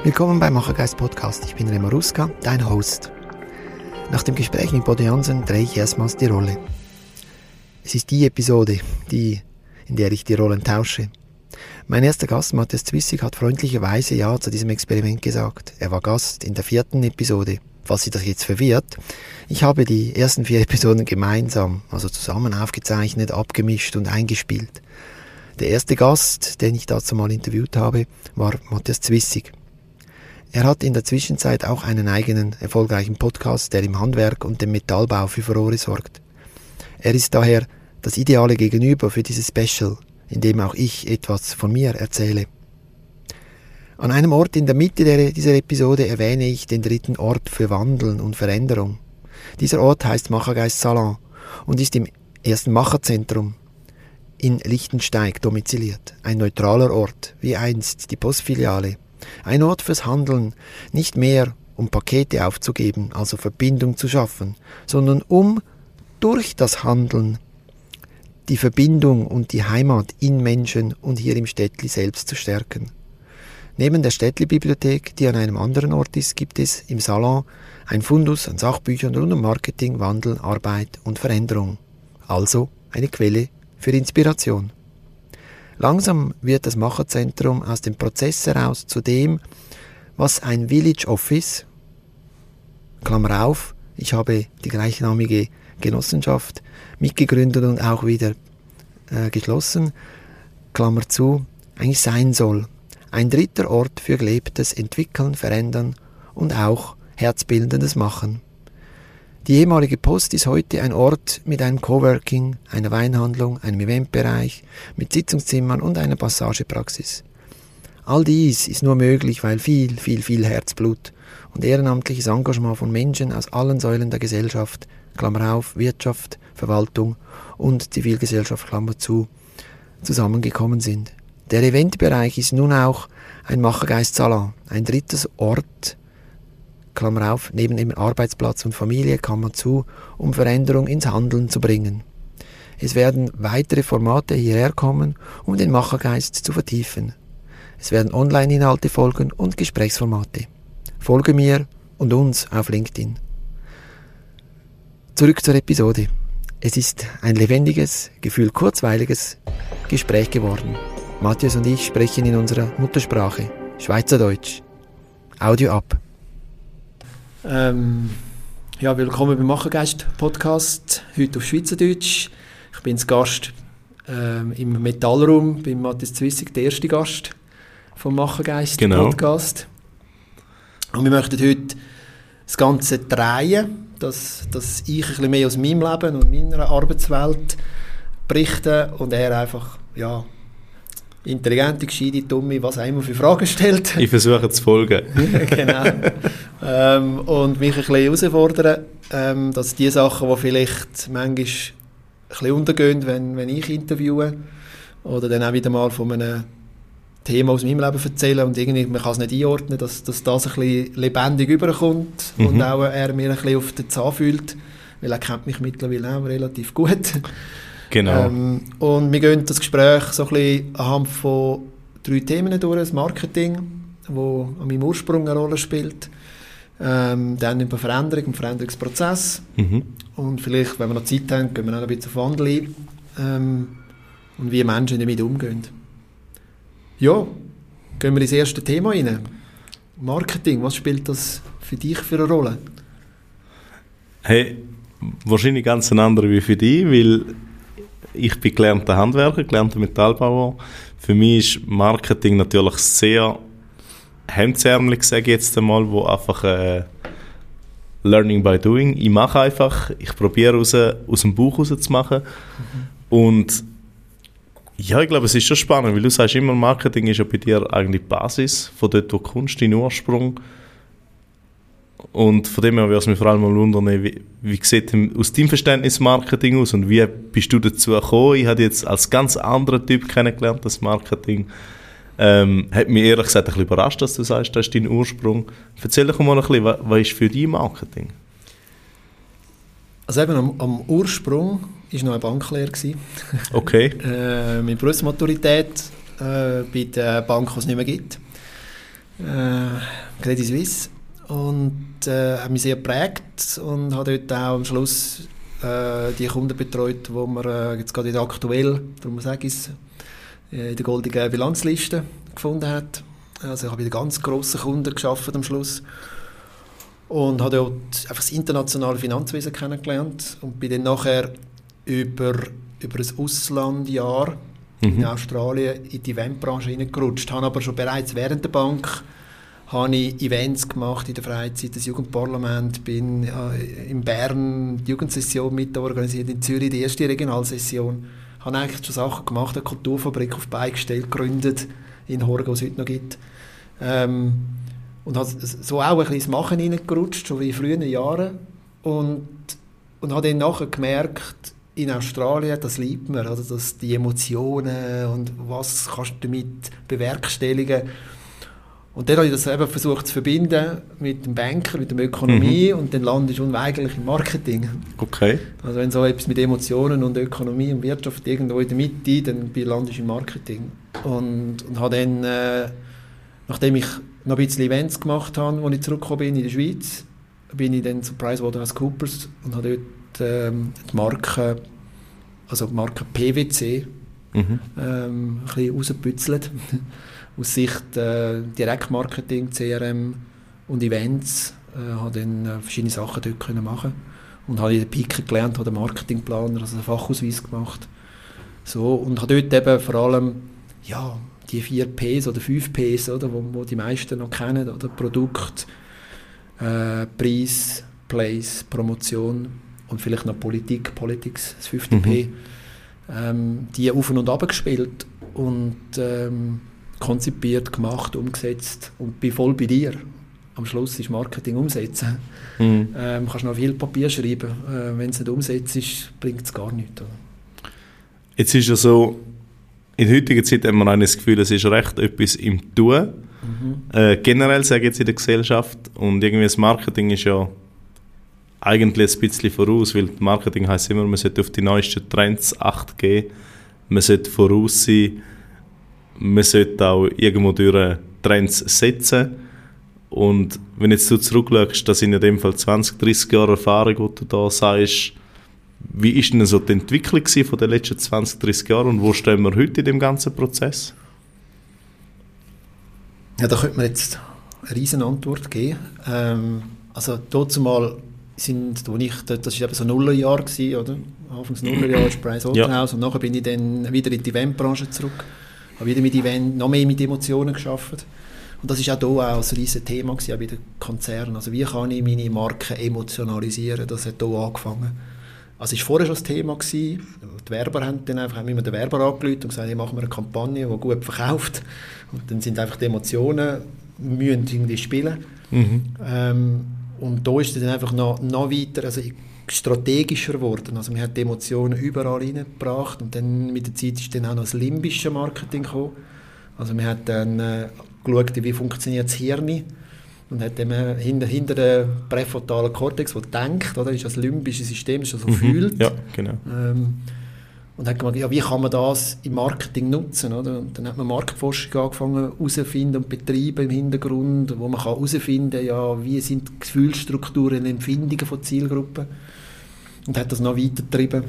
Willkommen beim Machergeist Podcast. Ich bin Remo Ruska, dein Host. Nach dem Gespräch mit Bodo Jansen drehe ich erstmals die Rolle. Es ist die Episode, in der ich die Rollen tausche. Mein erster Gast, Matthias Zwissig, hat freundlicherweise Ja zu diesem Experiment gesagt. Er war Gast in der 4. Episode. Falls Sie das jetzt verwirrt, ich habe die ersten 4 Episoden gemeinsam, also zusammen aufgezeichnet, abgemischt und eingespielt. Der erste Gast, den ich dazu mal interviewt habe, war Matthias Zwissig. Er hat in der Zwischenzeit auch einen eigenen erfolgreichen Podcast, der im Handwerk und dem Metallbau für Furore sorgt. Er ist daher das ideale Gegenüber für dieses Special, in dem auch ich etwas von mir erzähle. An einem Ort in der Mitte dieser Episode erwähne ich den 3. Ort für Wandeln und Veränderung. Dieser Ort heißt Machergeist Salon und ist im 1. Macherzentrum in Lichtensteig domiziliert. Ein neutraler Ort, wie einst die Postfiliale. Ein Ort fürs Handeln, nicht mehr um Pakete aufzugeben, also Verbindung zu schaffen, sondern um durch das Handeln die Verbindung und die Heimat in Menschen und hier im Städtli selbst zu stärken. Neben der Städtli-Bibliothek, die an einem anderen Ort ist, gibt es im Salon ein Fundus an Sachbüchern rund um Marketing, Wandel, Arbeit und Veränderung. Also eine Quelle für Inspiration. Langsam wird das Macherzentrum aus dem Prozess heraus zu dem, was ein Village Office, Klammer auf, ich habe die gleichnamige Genossenschaft mitgegründet und auch wieder geschlossen, Klammer zu, eigentlich sein soll. Ein 3. Ort für gelebtes Entwickeln, Verändern und auch herzbildendes Machen. Die ehemalige Post ist heute ein Ort mit einem Coworking, einer Weinhandlung, einem Eventbereich, mit Sitzungszimmern und einer Passagepraxis. All dies ist nur möglich, weil viel Herzblut und ehrenamtliches Engagement von Menschen aus allen Säulen der Gesellschaft, Klammer auf, Wirtschaft, Verwaltung und Zivilgesellschaft, Klammer zu, zusammengekommen sind. Der Eventbereich ist nun auch ein Machergeist-Salon, ein 3. Ort, Klammer auf, neben dem Arbeitsplatz und Familie, Klammer zu, um Veränderung ins Handeln zu bringen. Es werden weitere Formate hierher kommen, um den Machergeist zu vertiefen. Es werden Online-Inhalte folgen und Gesprächsformate. Folge mir und uns auf LinkedIn. Zurück zur Episode. Es ist ein lebendiges, gefühlt kurzweiliges Gespräch geworden. Matthias und ich sprechen in unserer Muttersprache, Schweizerdeutsch. Audio ab. Willkommen beim Machergeist-Podcast, heute auf Schweizerdeutsch. Ich bin zu Gast im Metallraum bei Matthias Zwissig, der erste Gast vom Machergeist-Podcast. Genau. Und wir möchten heute das Ganze drehen, dass ich ein bisschen mehr aus meinem Leben und meiner Arbeitswelt berichte und er einfach, intelligente, gescheite, dumme, was auch immer für Fragen stellt. Ich versuche zu folgen. Genau. Und mich ein bisschen herausfordern, dass die Sachen, die vielleicht manchmal ein bisschen untergehen, wenn ich interviewe, oder dann auch wieder mal von einem Thema aus meinem Leben erzählen und irgendwie, man kann es nicht einordnen, dass das ein bisschen lebendig überkommt und auch er mir ein bisschen auf den Zahn fühlt, weil er kennt mich mittlerweile auch relativ gut. Genau. Und wir gehen das Gespräch so ein bisschen anhand von 3 Themen durch. Das Marketing, das an meinem Ursprung eine Rolle spielt. Dann über Veränderung und Veränderungsprozess. Und vielleicht, wenn wir noch Zeit haben, gehen wir auch ein bisschen auf Wandel ein. Und wie Menschen damit umgehen. Ja, gehen wir ins erste Thema rein. Marketing, was spielt das für dich für eine Rolle? Hey, wahrscheinlich ganz eine andere wie für dich, weil ich bin gelernter Handwerker, gelernter Metallbauer. Für mich ist Marketing natürlich sehr hemdsärmelig, sage ich jetzt einmal, wo einfach Learning by Doing. Ich mache einfach, ich probiere aus dem Bauch raus zu machen. Und ja, ich glaube, es ist schon spannend, weil du sagst immer, Marketing ist ja bei dir eigentlich die Basis von dort, wo du kommst, dein Ursprung. Und von dem her würde es mich vor allem mal wundern, wie sieht aus deinem Verständnis Marketing aus und wie bist du dazu gekommen? Ich habe jetzt als ganz anderer Typ kennengelernt, das Marketing. Hat mich ehrlich gesagt ein bisschen überrascht, dass du sagst, das ist dein Ursprung. Erzähl doch mal ein bisschen, was ist für dich Marketing? Also eben am Ursprung war noch eine Banklehre. Okay. Mit Berufsmaturität bei der Bank, die es nicht mehr gibt. Credit Suisse. Und hat mich sehr geprägt und habe dort auch am Schluss die Kunden betreut, die man jetzt gerade aktuell, darum sage ich es, in der goldenen Bilanzliste gefunden hat. Also ich habe wieder ganz grosse Kunden gearbeitet am Schluss. Und habe dort einfach das internationale Finanzwesen kennengelernt und bin dann nachher über ein Auslandjahr in Australien in die Eventbranche hineingerutscht. Habe aber schon bereits während der Bank habe ich Events gemacht in der Freizeit, das Jugendparlament, bin in Bern die Jugendsession mitorganisiert, in Zürich die erste Regionalsession. Habe eigentlich schon Sachen gemacht, eine Kulturfabrik auf die Beine gestellt, gegründet in Horgen, was es heute noch gibt. Und habe so auch ein bisschen ins Machen hineingerutscht, schon wie in frühen Jahren. Und habe dann nachher gemerkt, in Australien, das liebt mir, oder, dass die Emotionen und was kannst du damit bewerkstelligen. Und dann habe ich das eben versucht zu verbinden mit dem Banker, mit der Ökonomie und dann landest du unweigerlich im Marketing. Okay. Also wenn so etwas mit Emotionen und Ökonomie und Wirtschaft irgendwo in der Mitte, dann landest du im Marketing. Und habe dann, nachdem ich noch ein bisschen Events gemacht habe, als ich zurückgekommen bin in der Schweiz, bin ich dann zu PricewaterhouseCoopers und habe dort die Marke PwC ein bisschen rausgebützelt. Aus Sicht Direktmarketing, CRM und Events habe dann verschiedene Sachen dort können machen und habe in der Pike gelernt, habe den Marketingplaner, also den Fachausweis gemacht. So, und habe dort eben vor allem die 4 Ps oder 5 Ps, oder, wo die meisten noch kennen, oder Produkt, Preis, Place, Promotion und vielleicht noch Politics, das 5. P, die auf und ab gespielt und konzipiert, gemacht, umgesetzt und bin voll bei dir. Am Schluss ist Marketing umsetzen. Kannst noch viel Papier schreiben. Wenn es nicht umsetzt ist, bringt es gar nichts. Oder? Jetzt ist ja so, in der heutigen Zeit haben wir das Gefühl, es ist recht etwas im Tun. Generell sage ich jetzt in der Gesellschaft. Und irgendwie das Marketing ist ja eigentlich ein bisschen voraus, weil Marketing heisst immer, man sollte auf die neuesten Trends Acht geben. Man sollte voraus sein. Man sollte auch irgendwo durch Trends setzen. Und wenn jetzt du zurückschaust, das sind in dem Fall 20, 30 Jahre Erfahrung, die du da sagst, wie ist denn so die Entwicklung von den letzten 20, 30 Jahren und wo stehen wir heute in dem ganzen Prozess? Ja, da könnte man jetzt eine riesen Antwort geben. Also dazu mal das war eben so Nullerjahr gewesen, oder? Anfangs Nullerjahr ist Pricewaterhouse und nachher bin ich dann wieder in die Eventbranche zurück. Habe wieder mit Event, noch mehr mit Emotionen gearbeitet. Und das war auch hier auch ein riesiges Thema gewesen, auch bei den Konzernen. Also wie kann ich meine Marke emotionalisieren? Das hat hier angefangen. Also es war vorher schon das Thema gewesen. Die Werber haben immer den Werber angerufen und gesagt, hey, machen wir eine Kampagne, die gut verkauft. Und dann sind einfach die Emotionen, müssen irgendwie spielen. Und da ist es dann einfach noch weiter, also strategischer geworden. Also man hat die Emotionen überall reingebracht und dann mit der Zeit ist dann auch noch das limbische Marketing gekommen. Also man hat dann geschaut, wie funktioniert das Hirn und hat dann hinter dem präfrontalen Kortex, der denkt, oder, ist das limbische System, das so fühlt. Ja, genau. Und hat gemeint, wie kann man das im Marketing nutzen? Oder? Und dann hat man Marktforschung angefangen herauszufinden und betreiben im Hintergrund, wo man herausfinden kann, wie sind die Gefühlsstrukturen und Empfindungen von Zielgruppen. Und hat das noch weiter getrieben.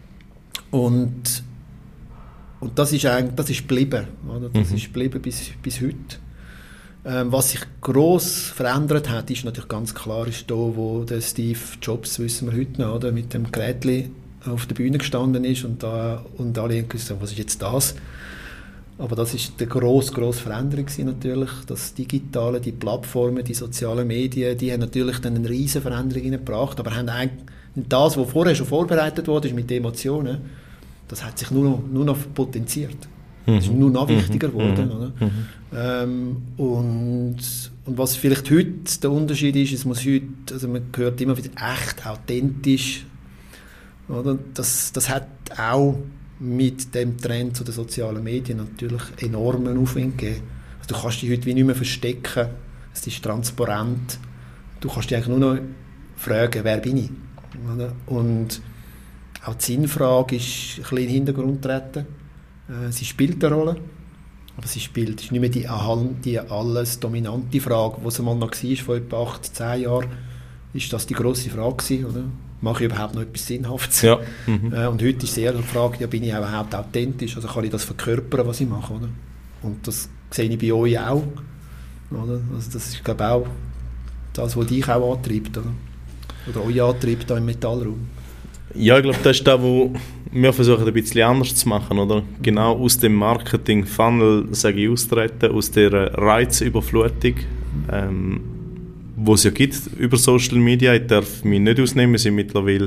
Und das ist geblieben. Oder? Das ist geblieben bis heute. Was sich gross verändert hat, ist natürlich ganz klar, ist da, wo der Steve Jobs, wissen wir heute noch, oder, mit dem Gerätchen auf der Bühne gestanden ist und alle haben gesagt, was ist jetzt das? Aber das ist eine grosse Veränderung natürlich. Das Digitale, die Plattformen, die sozialen Medien, die haben natürlich dann eine riesige Veränderung gebracht, aber haben eigentlich das, was vorher schon vorbereitet wurde, mit den Emotionen, das hat sich nur noch potenziert. Das ist nur noch wichtiger geworden. Oder? Und was vielleicht heute der Unterschied ist, es muss heute, also man hört immer wieder echt, authentisch. Oder? Das hat auch mit dem Trend zu den sozialen Medien natürlich enormen Aufwind gegeben. Also du kannst dich heute wie nicht mehr verstecken, es ist transparent. Du kannst dich eigentlich nur noch fragen, wer bin ich? Oder? Und auch die Sinnfrage ist ein bisschen in den Hintergrund getreten. Sie spielt eine Rolle. Aber sie spielt, ist nicht mehr die alles dominante Frage, die es mal noch war, vor etwa 8, 10 Jahren. Ist das die grosse Frage gewesen, oder? Mache ich überhaupt noch etwas Sinnhaftes? Ja. Und heute ist eher die Frage, ja, bin ich überhaupt authentisch? Also kann ich das verkörpern, was ich mache? Oder? Und das sehe ich bei euch auch. Oder? Also das ist, glaube ich, auch das, was dich auch antreibt. Oder euch antreibt da im Metallraum. Ja, ich glaube, das ist das, was wir versuchen, ein bisschen anders zu machen. Oder? Genau aus dem Marketing-Funnel, sage ich, austreten, aus dieser Reizüberflutung, wo es ja gibt über Social Media. Ich darf mich nicht ausnehmen, wir sind mittlerweile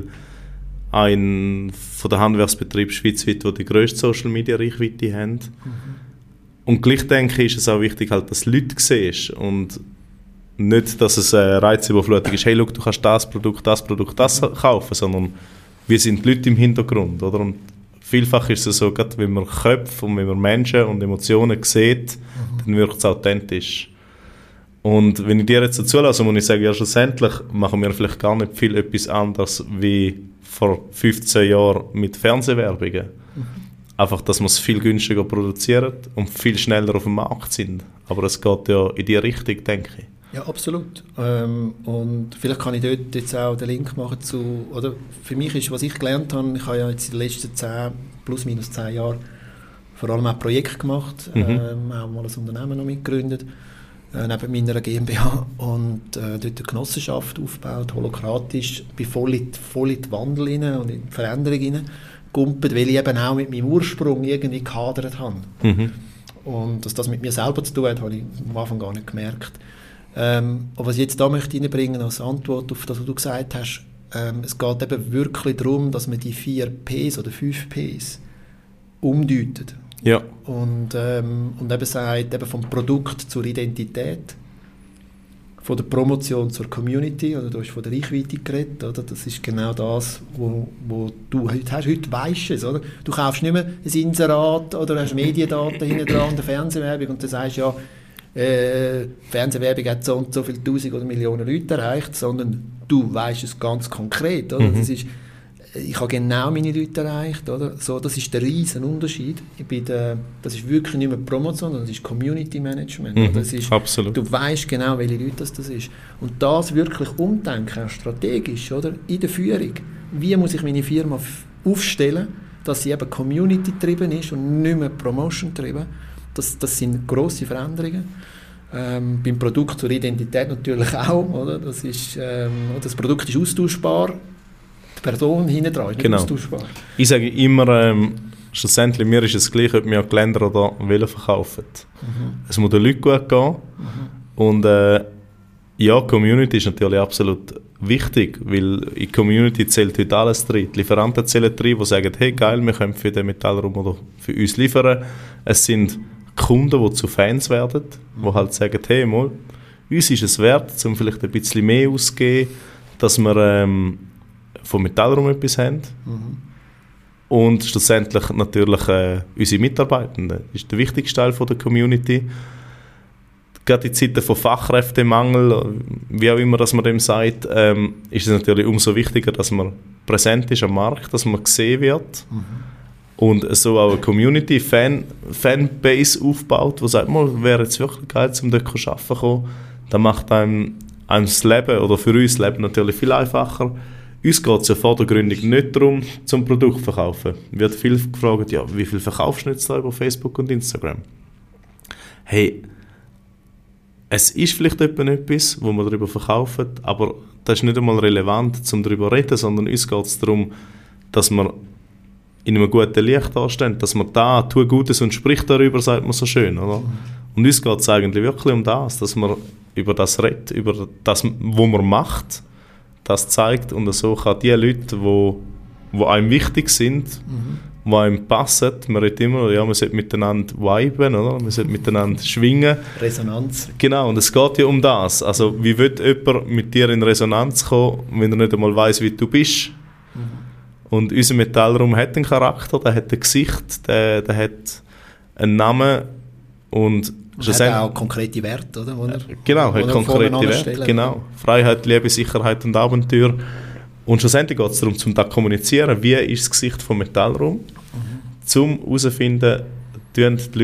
ein von den Handwerksbetrieben schweizweit, die die grösste Social Media Reichweite haben. Und gleich denke ich, ist es auch wichtig, halt, dass du Leute siehst und nicht, dass es eine Reizüberflutung ist, hey, schau, du kannst das Produkt kaufen, sondern wir sind die Leute im Hintergrund. Oder? Und vielfach ist es so, gerade wenn man Köpfe und wenn man Menschen und Emotionen sieht, dann wirkt es authentisch. Und wenn ich dir jetzt dazu lasse, muss ich sagen, ja, schlussendlich machen wir vielleicht gar nicht viel etwas anderes wie vor 15 Jahren mit Fernsehwerbungen. Einfach, dass wir es viel günstiger produzieren und viel schneller auf dem Markt sind. Aber es geht ja in die Richtung, denke ich. Ja, absolut. Und vielleicht kann ich dort jetzt auch den Link machen zu, oder für mich ist, was ich gelernt habe, ich habe ja jetzt in den letzten 10, plus minus 10 Jahren vor allem auch Projekte gemacht, auch mal ein Unternehmen noch mitgegründet, neben meiner GmbH und dort eine Genossenschaft aufgebaut, holokratisch, bin voll in den Wandel rein und in die Veränderung rein gumpet, weil ich eben auch mit meinem Ursprung irgendwie gehadert habe. Und dass das mit mir selber zu tun hat, habe ich am Anfang gar nicht gemerkt. Aber was ich jetzt da möchte reinbringen als Antwort auf das, was du gesagt hast, es geht eben wirklich darum, dass man die 4 Ps oder 5 Ps umdeutet. Ja. Und eben sagt, eben vom Produkt zur Identität, von der Promotion zur Community, oder du hast von der Reichweite geredet, oder? Das ist genau das, wo du heute hast. Heute weisst du es, oder? Du kaufst nicht mehr ein Inserat oder hast Mediendaten hinten dran und eine Fernsehwerbung und dann sagst du, ja, Fernsehwerbung hat so und so viele Tausend oder Millionen Leute erreicht, sondern du weisst es ganz konkret, oder? Das ist, ich habe genau meine Leute erreicht, oder? So, das ist der riesen Unterschied. Das ist wirklich nicht mehr Promotion, sondern das ist Community Management. Oder? Das ist, absolut. Du weißt genau, welche Leute das ist. Und das wirklich umdenken, auch strategisch, oder? In der Führung. Wie muss ich meine Firma aufstellen, dass sie eben Community-getrieben ist und nicht mehr Promotion-getrieben? Das sind grosse Veränderungen. Beim Produkt zur Identität natürlich auch. Oder? Das Produkt ist austauschbar. Die Person hinten dran ist nicht austauschbar. Ich sage immer, schlussendlich, mir ist es gleich, ob wir Geländer oder Velo verkaufen. Es muss den Leuten gut gehen. Und ja, Community ist natürlich absolut wichtig, weil in Community zählt heute alles drin. Die Lieferanten zählen drin, die sagen, hey geil, wir können für den Metallraum oder für uns liefern. Es sind Kunden, die zu Fans werden, die halt sagen, hey mal, uns ist es wert, um vielleicht ein bisschen mehr auszugeben, dass wir vom Metallraum etwas haben. Und schlussendlich natürlich unsere Mitarbeitenden. Das ist der wichtigste Teil von der Community. Gerade in Zeiten von Fachkräftemangel, wie auch immer dass man dem sagt, ist es natürlich umso wichtiger, dass man präsent ist am Markt, dass man gesehen wird. Und so auch eine Community, Fanbase aufbaut, die sagt, wäre jetzt wirklich geil, um dort zu arbeiten. Das macht einem das Leben, oder für uns das Leben natürlich viel einfacher. Uns geht es ja vor der Gründung nicht darum, zum Produkt zu verkaufen. Wird viel gefragt, ja, wie viel verkaufst du jetzt da über Facebook und Instagram? Hey, es ist vielleicht etwas, wo wir darüber verkaufen, aber das ist nicht einmal relevant, um darüber zu reden, sondern uns geht es darum, dass wir in einem guten Licht dastehen, dass man da tut Gutes und spricht darüber, sagt man so schön, oder? Und uns geht es eigentlich wirklich um das, dass man über das redet, über das, was man macht, das zeigt und so kann die Leute, die einem wichtig sind, die einem passen, man redet immer, ja, man sollte miteinander viben, oder? Man sollte miteinander schwingen. Resonanz. Genau, und es geht ja um das. Also, wie will jemand mit dir in Resonanz kommen, wenn er nicht einmal weiss, wie du bist? Und unser Metallraum hat einen Charakter, der hat ein Gesicht, der hat einen Namen und hat auch konkrete Werte, oder? Genau, hat konkrete Werte, genau. Freiheit, Liebe, Sicherheit und Abenteuer. Und schlussendlich geht es darum, um das zu kommunizieren, wie ist das Gesicht vom Metallraum, um herauszufinden, tun die Leute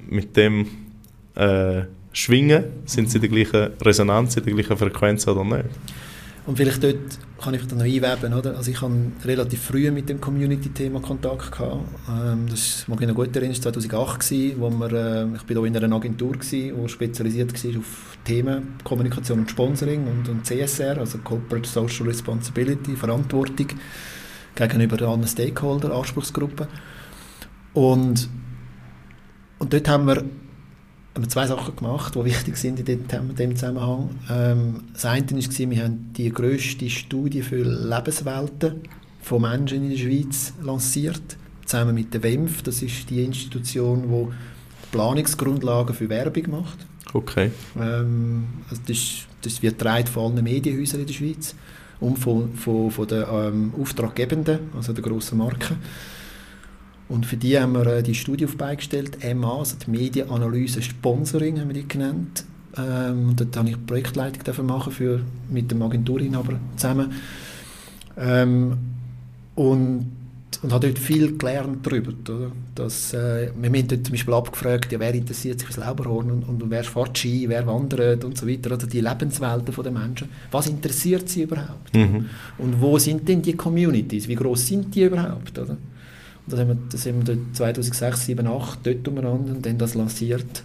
mit dem schwingen? Sind sie in der gleichen Resonanz, in der gleichen Frequenz oder nicht? Und vielleicht dort kann ich dann noch einweben, oder? Also ich hatte relativ früh mit dem Community-Thema Kontakt gehabt. Das mag ich noch gut erinnern, das war 2008, wo ich war hier in einer Agentur, die spezialisiert war auf Themen Kommunikation und Sponsoring und CSR, also Corporate Social Responsibility, Verantwortung gegenüber anderen Stakeholder, Anspruchsgruppen. Und dort haben wir zwei Sachen gemacht, die wichtig sind in dem Zusammenhang. Das eine war, wir haben die grösste Studie für Lebenswelten von Menschen in der Schweiz lanciert, zusammen mit der WEMF. Das ist die Institution, die Planungsgrundlagen für Werbung macht. Okay. Also das wird getragen von allen Medienhäusern in der Schweiz und von den Auftraggebenden, also den grossen Marken. Und für die haben wir die Studie auf beigestellt, MA, also die Medienanalyse Sponsoring haben wir die genannt. Und dort habe ich die Projektleitung machen mit dem Agenturinhaber zusammen. Und habe dort viel gelernt darüber. Oder? Wir haben dort zum Beispiel abgefragt, ja, wer interessiert sich fürs Lauberhorn und wer fährt Ski, wer wandert und so weiter. Oder die Lebenswelten der Menschen. Was interessiert sie überhaupt? Mhm. Und wo sind denn die Communities? Wie gross sind die überhaupt? Oder? Das haben wir 2006, 2007, 2008 dort umeinander und dann das lanciert.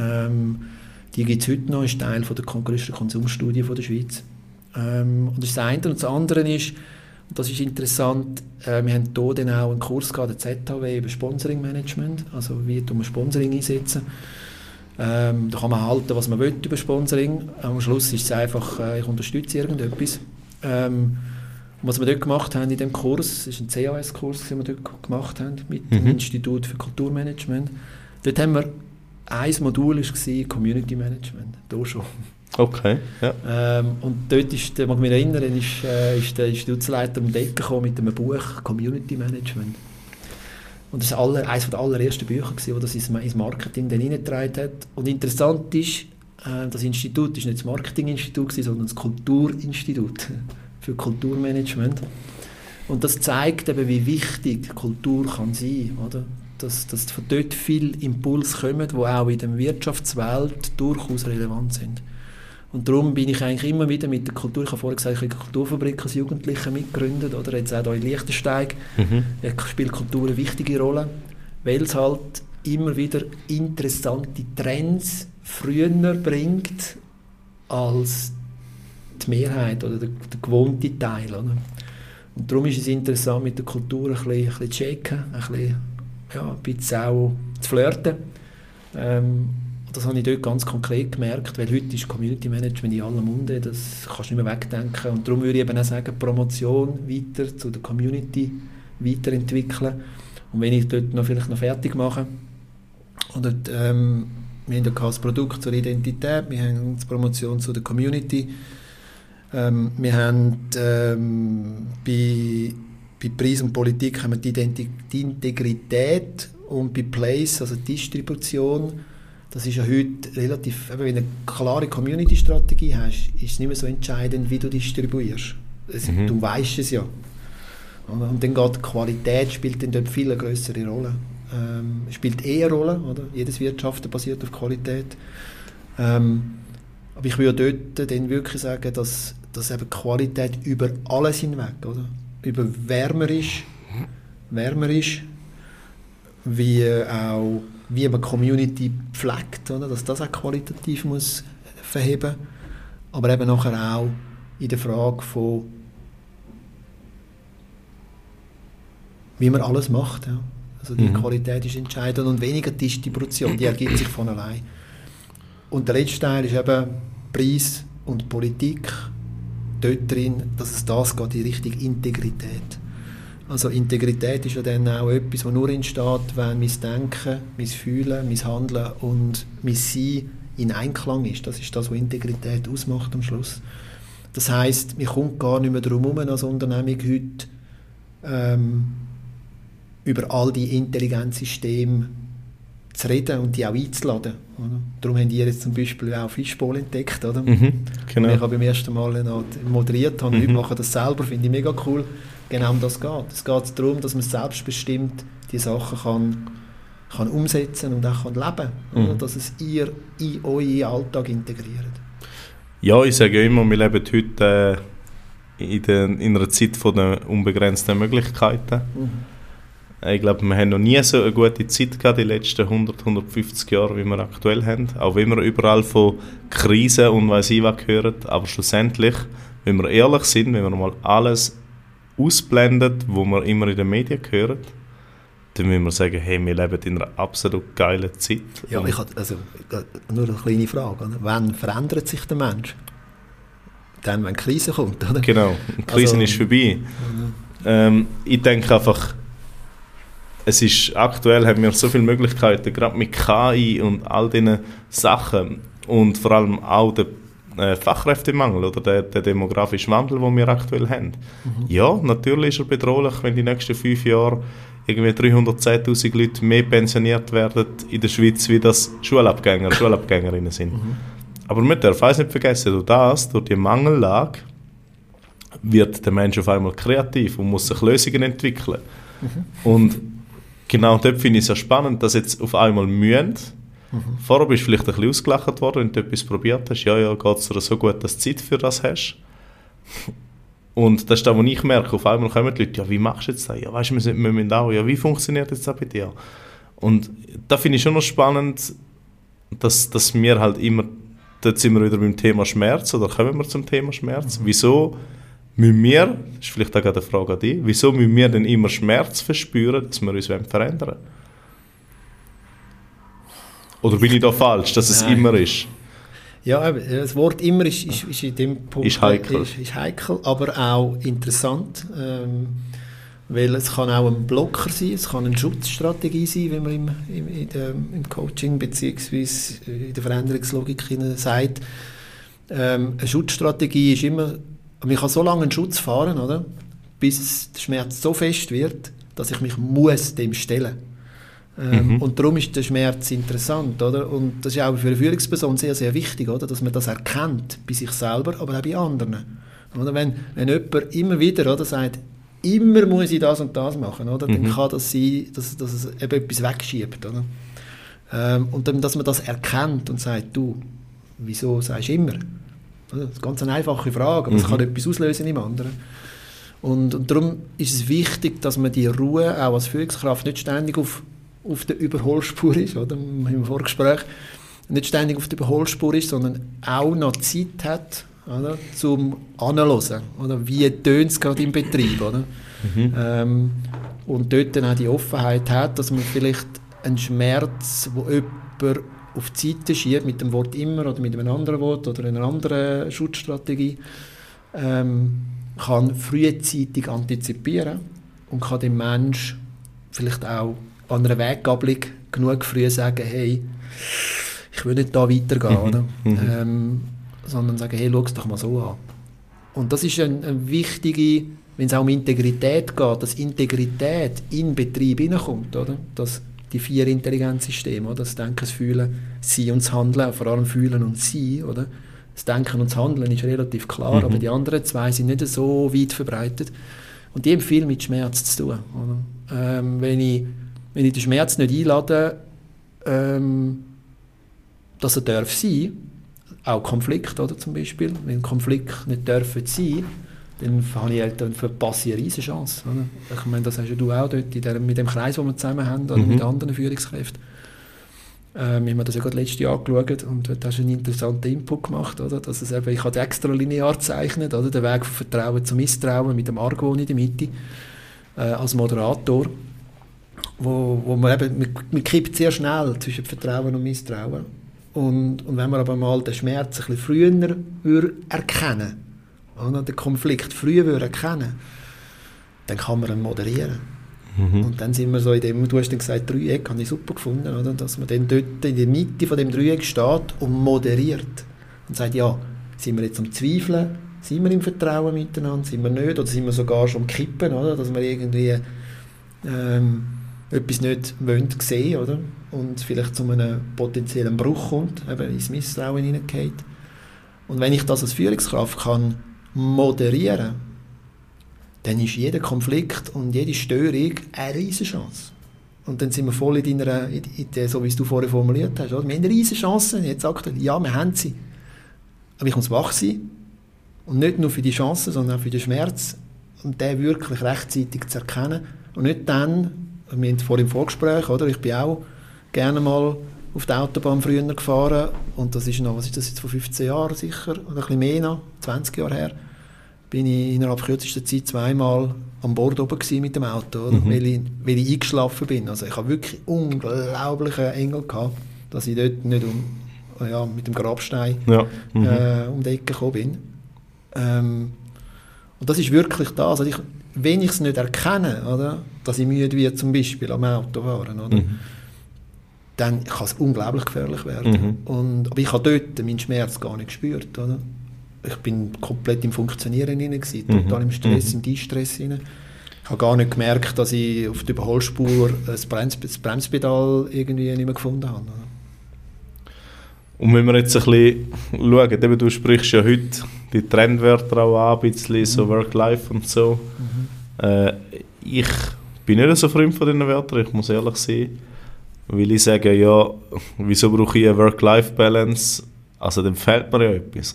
Die gibt es heute noch, ist Teil von der grössten Konsumstudie von der Schweiz. Und das ist das eine. Und das andere ist, und das ist interessant, wir haben hier dann auch einen Kurs gehabt, der ZHW, über Sponsoring-Management, also wie tun wir Sponsoring einsetzen. Da kann man halten, was man will über Sponsoring. Am Schluss ist es einfach, ich unterstütze irgendetwas. Was wir dort gemacht haben in dem Kurs, das ist ein CAS-Kurs, den wir dort gemacht haben mit dem Institut für Kulturmanagement. Dort haben wir ein Modul war Community Management, da schon. Okay, ja. Und dort ist, mag ich mich erinnern, ist der Institutsleiter um die Ecke gekommen mit einem Buch Community Management. Und das war eines der allerersten Bücher, das das ins Marketing dann hineingetragen hat. Und interessant ist, das Institut war nicht das Marketinginstitut, sondern das Kulturinstitut für Kulturmanagement. Und das zeigt eben, wie wichtig Kultur kann sein, oder? Dass von dort viele Impulse kommen, die auch in der Wirtschaftswelt durchaus relevant sind. Und darum bin ich eigentlich immer wieder mit der Kultur, ich habe vorher gesagt, ich habe die Kulturfabrik als Jugendlicher mitgegründet, oder jetzt auch hier in Liechtensteig, spielt Kultur eine wichtige Rolle, weil es halt immer wieder interessante Trends früher bringt als die Mehrheit oder der gewohnte Teil. Oder? Und darum ist es interessant, mit der Kultur ein bisschen zu checken, ein bisschen auch zu flirten. Das habe ich dort ganz konkret gemerkt, weil heute ist Community Management in aller Munde, das kannst du nicht mehr wegdenken. Und darum würde ich eben auch sagen, Promotion weiter zu der Community weiterentwickeln. Und wenn ich dort vielleicht noch fertig mache, und dort, wir haben ja das Produkt zur Identität, wir haben die Promotion zu der Community, wir haben bei Preis und Politik haben wir die Integrität und bei Place, also die Distribution, das ist ja heute relativ, wenn du eine klare Community-Strategie hast, ist es nicht mehr so entscheidend, wie du distribuierst. Du weißt es ja. Und dann geht die Qualität spielt dann dort viel eine grössere Rolle. Spielt eher eine Rolle, oder? Jedes Wirtschaften basiert auf Qualität. Aber ich würde dort dann wirklich sagen, dass eben Qualität über alles hinweg, oder? Über wärmer ist, wie man Community pflegt, oder? Dass das auch qualitativ muss verheben, aber eben nachher auch in der Frage von wie man alles macht. Ja. Also die Qualität ist entscheidend und weniger Distribution, die ergibt sich von allein. Und der letzte Teil ist eben Preis und Politik, dort drin, dass es das geht, die richtige Integrität. Also Integrität ist ja dann auch etwas, was nur entsteht, wenn mein Denken, mein Fühlen, mein Handeln und mein Sein in Einklang ist. Das ist das, was Integrität ausmacht am Schluss. Das heisst, man kommt gar nicht mehr darum herum, als Unternehmung heute über all die Intelligenzsysteme zu reden und die auch einzuladen. Oder? Darum haben die jetzt zum Beispiel auch Fishbowl entdeckt. Oder? Genau. Und ich habe beim ersten Mal noch moderiert, heute mache das selber, finde ich mega cool. Genau um das geht. Es geht darum, dass man selbstbestimmt die Sachen kann umsetzen und auch kann leben kann, oder? Dass es ihr in euren Alltag integriert. Ja, ich sage ja immer, wir leben heute in einer Zeit von den unbegrenzten Möglichkeiten. Ich glaube, wir haben noch nie so eine gute Zeit gehabt, die letzten 150 Jahre, wie wir aktuell haben. Auch wenn wir überall von Krisen und weiss ich was hören. Aber schlussendlich, wenn wir ehrlich sind, wenn wir mal alles ausblenden, was wir immer in den Medien hören, dann müssen wir sagen, hey, wir leben in einer absolut geilen Zeit. Ja, nur eine kleine Frage. Oder? Wann verändert sich der Mensch? Dann, wenn die Krise kommt, oder? Genau, die Krise ist vorbei. Ich denke einfach, aktuell haben wir so viele Möglichkeiten, gerade mit KI und all diesen Sachen und vor allem auch der Fachkräftemangel oder der demografische Wandel, den wir aktuell haben. Ja, natürlich ist er bedrohlich, wenn die nächsten 5 Jahre irgendwie 310'000 Leute mehr pensioniert werden in der Schweiz, wie das Schulabgängerinnen sind. Aber man darf eins nicht vergessen, durch die Mangellage wird der Mensch auf einmal kreativ und muss sich Lösungen entwickeln. Und genau dort finde ich es ja spannend, dass jetzt auf einmal mühen. Vorher bist du vielleicht ein bisschen ausgelacht worden, wenn du etwas probiert hast. Ja, geht es dir so gut, dass du Zeit für das hast. Und das ist das, was ich merke. Auf einmal kommen die Leute, ja, wie machst du jetzt das? Ja, weißt du, wir müssen auch, ja, wie funktioniert jetzt das bei dir? Und da finde ich schon noch spannend, dass wir halt immer, dort sind wir wieder beim Thema Schmerz, oder kommen wir zum Thema Schmerz. Wieso müssen wir, das ist vielleicht auch gerade eine Frage an dich, wieso müssen wir denn immer Schmerz verspüren, dass wir uns verändern wollen? Oder bin ich da falsch, dass es immer ist? Ja, das Wort «immer» ist in dem Punkt ist heikel, aber auch interessant, weil es kann auch ein Blocker sein, es kann eine Schutzstrategie sein, wenn man im Coaching bzw. in der Veränderungslogik sagt. Eine Schutzstrategie ist immer, man kann so lange einen Schutz fahren, oder, bis der Schmerz so fest wird, dass ich mich dem stellen muss. Und darum ist der Schmerz interessant, oder? Und das ist auch für eine Führungsperson sehr, sehr wichtig, oder? Dass man das erkennt, bei sich selber, aber auch bei anderen. Oder? Wenn jemand immer wieder, oder, sagt, immer muss ich das und das machen, oder? Dann kann das sein, dass es eben etwas wegschiebt. Oder? Und dann, dass man das erkennt und sagt, du, wieso sagst du immer? Das ist eine ganz einfache Frage, aber es kann etwas auslösen im anderen. Und darum ist es wichtig, dass man die Ruhe auch als Führungskraft nicht ständig auf der Überholspur ist, oder? Im Vorgespräch, nicht ständig auf der Überholspur ist, sondern auch noch Zeit hat, oder? Zum Anhören, oder? Wie tönt es gerade im Betrieb, oder? Und dort dann auch die Offenheit hat, dass man vielleicht einen Schmerz, wo jemand auf die Seite schiebt, mit dem Wort «immer» oder mit einem anderen Wort oder einer anderen Schutzstrategie, kann frühzeitig antizipieren und kann dem Menschen vielleicht auch an einer Weggabelung genug früh sagen, hey, ich will nicht da weitergehen, oder? Sondern sagen, hey, schau es doch mal so an. Und das ist eine wichtige, wenn es auch um Integrität geht, dass Integrität in den Betrieb hineinkommt, oder? Dass die 4 Intelligenzsysteme, oder? Das Denken, das Fühlen, Sein und das Handeln, vor allem Fühlen und Sein, oder? Das Denken und das Handeln ist relativ klar, aber die anderen 2 sind nicht so weit verbreitet. Und die haben viel mit Schmerz zu tun, oder? Wenn ich den Schmerz nicht einlade, dass er darf sein, auch Konflikt, oder, zum Beispiel, wenn Konflikte nicht dürfen sein, dann verpasse ich eine riesige Chance. Oder? Ich meine, das hast ja du auch dort mit dem Kreis, den wir zusammen haben, oder mit anderen Führungskräften. Wir haben das ja gerade letztes Jahr angeschaut und da hast du einen interessanten Input gemacht. Oder? Dass es eben, ich habe extra linear gezeichnet, oder? Den Weg von Vertrauen zu Misstrauen mit dem Argwohn in der Mitte als Moderator. Wo man eben, kippt sehr schnell zwischen Vertrauen und Misstrauen. Und wenn man aber mal den Schmerz ein bisschen früher erkennen würde, den Konflikt früher erkennen, dann kann man ihn moderieren. Und dann sind wir so in dem, du hast dann gesagt, Dreieck, habe ich super gefunden, oder? Dass man dann dort in der Mitte von dem Dreieck steht und moderiert. Und sagt, ja, sind wir jetzt am Zweifeln, sind wir im Vertrauen miteinander, sind wir nicht, oder sind wir sogar schon am Kippen, oder? Dass wir irgendwie etwas nicht sehen wollen, oder? Und vielleicht zu einem potenziellen Bruch kommt, eben ins Misstrauen hineingeht. Und wenn ich das als Führungskraft kann moderieren, dann ist jeder Konflikt und jede Störung eine riesige Chance. Und dann sind wir voll in deiner, so wie es du vorher formuliert hast. Oder? Wir haben eine riesige Chance. Jetzt sagt er, ja, wir haben sie. Aber ich muss wach sein. Und nicht nur für die Chance, sondern auch für den Schmerz. Und den wirklich rechtzeitig zu erkennen. Und nicht dann, wir haben vorhin im Vorgespräch, oder? Ich bin auch gerne mal auf der Autobahn früher gefahren. Und das ist noch, was ist das jetzt, vor 15 Jahren sicher? Oder ein bisschen mehr noch, 20 Jahre her. Bin ich innerhalb kürzester Zeit zweimal an Bord oben mit dem Auto, oder? Weil ich eingeschlafen bin. Also ich habe wirklich unglaublichen Engel gehabt, dass ich dort nicht mit dem Grabstein um die Ecke gekommen bin. Und das ist wirklich das. Also wenn ich es nicht erkenne, oder, dass ich müde werde, zum Beispiel am Autofahren, oder, dann kann es unglaublich gefährlich werden. Aber ich habe dort meinen Schmerz gar nicht gespürt. Oder? Ich bin komplett im Funktionieren hinein, total im Stress, im Distress hinein. Ich habe gar nicht gemerkt, dass ich auf der Überholspur das Bremspedal irgendwie nicht mehr gefunden habe. Und wenn wir jetzt ein bisschen schauen, eben, du sprichst ja heute die Trendwörter auch an, ein bisschen so Work-Life und so. Ich bin nicht so fremd von diesen Wörtern, ich muss ehrlich sein. Weil ich sage, ja, wieso brauche ich eine Work-Life-Balance? Also dann fehlt mir ja etwas.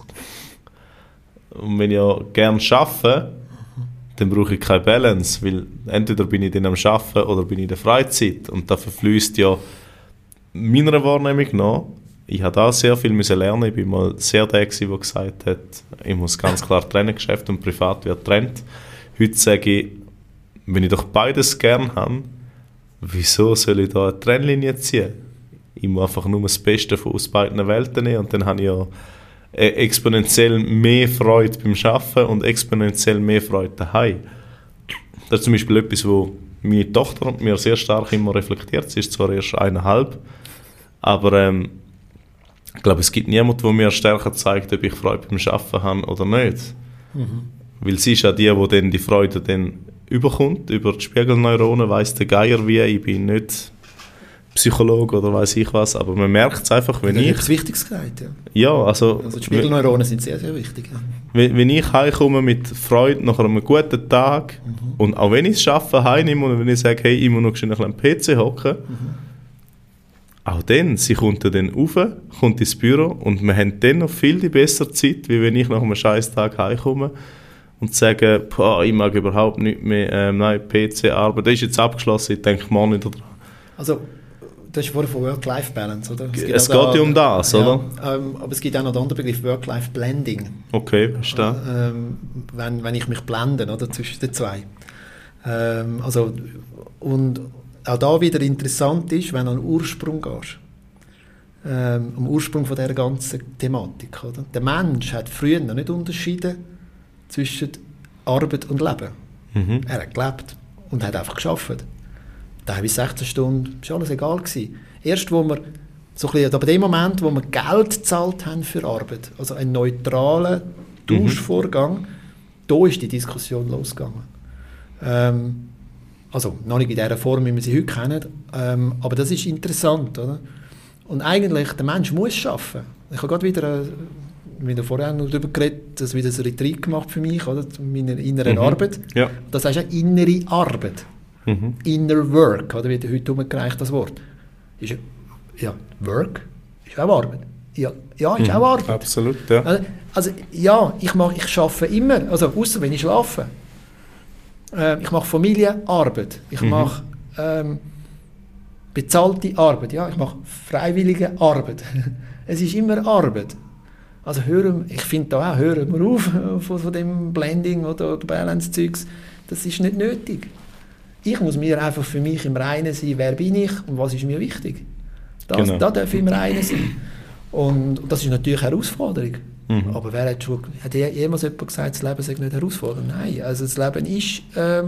Und wenn ich ja gerne arbeite, dann brauche ich keine Balance, weil entweder bin ich dann am Arbeiten oder bin ich in der Freizeit. Und da verfließt ja meiner Wahrnehmung nach, ich habe da sehr viel lernen. Ich bin mal sehr der, der gesagt hat, ich muss ganz klar trennen, Geschäft und Privat wird getrennt. Heute sage ich, wenn ich doch beides gerne habe, wieso soll ich da eine Trennlinie ziehen? Ich muss einfach nur das Beste aus beiden Welten nehmen und dann habe ich ja exponentiell mehr Freude beim Arbeiten und exponentiell mehr Freude daheim. Das ist zum Beispiel etwas, wo meine Tochter und mir sehr stark immer reflektiert. Sie ist zwar erst 1,5, aber ich glaube, es gibt niemanden, der mir stärker zeigt, ob ich Freude beim Arbeiten habe oder nicht. Weil sie ist ja die dann die Freude dann überkommt, über die Spiegelneuronen, weiss der Geier wie, ich bin nicht Psychologe oder weiss ich was, aber man merkt es einfach, wenn ich... etwas Wichtiges gesagt, ja. Ja, also die Spiegelneuronen sind sehr, sehr wichtig. Ja. Wenn ich heimkomme mit Freude nach einem guten Tag und auch wenn ich es schaffe, heimnehme und wenn ich sage, hey, ich muss noch schnell am PC hocken, auch dann, sie kommt dann rauf, kommt ins Büro und wir haben dann noch viel die bessere Zeit, wie wenn ich nach einem scheiß Tag heimkomme und sage, ich mag überhaupt nicht mehr, PC-Arbeit, das ist jetzt abgeschlossen, ich denke morgen nicht dran. Also, du hast vorhin von Work-Life-Balance, oder? Es geht ja um das, oder? Aber es gibt auch noch den anderen Begriff, Work-Life-Blending. Okay, verstehe. Wenn ich mich blende, oder, zwischen den zwei. Und auch da wieder interessant ist, wenn du an den Ursprung gehst. Am Ursprung von dieser ganzen Thematik. Oder? Der Mensch hat früher noch nicht unterschieden zwischen Arbeit und Leben. Er hat gelebt und hat einfach gearbeitet. Da bis 16 Stunden war alles egal gewesen. Erst wo wir, so ein bisschen, aber dem Moment, wo wir Geld gezahlt haben für Arbeit, also einen neutralen Tauschvorgang, da ist die Diskussion losgegangen. Also noch nicht in der Form, wie wir sie heute kennen, aber das ist interessant, oder? Und eigentlich, der Mensch muss arbeiten. Ich habe gerade wieder, wir vorher noch darüber geredet, das wieder ein Retreat gemacht für mich, oder? Meiner inneren Arbeit. Ja. Das heißt auch innere Arbeit. Inner Work, oder wird heute umgereicht das Wort. Ist ja, Work ist auch Arbeit. Ja, ist auch Arbeit. Absolut, ja. Also ja, ich arbeite immer, also außer wenn ich schlafe. Ich mache Familienarbeit, ich mache bezahlte Arbeit, ja, ich mache freiwillige Arbeit. Es ist immer Arbeit. Also ich finde da auch, hören wir auf von dem Blending oder Balance-Zeugs. Das ist nicht nötig. Ich muss mir einfach für mich im Reinen sein, wer bin ich und was ist mir wichtig. Da darf ich im Reinen sein. Und das ist natürlich eine Herausforderung. Aber wer hat jemals jemand gesagt, das Leben sei nicht herausfordernd? Nein, also das Leben ist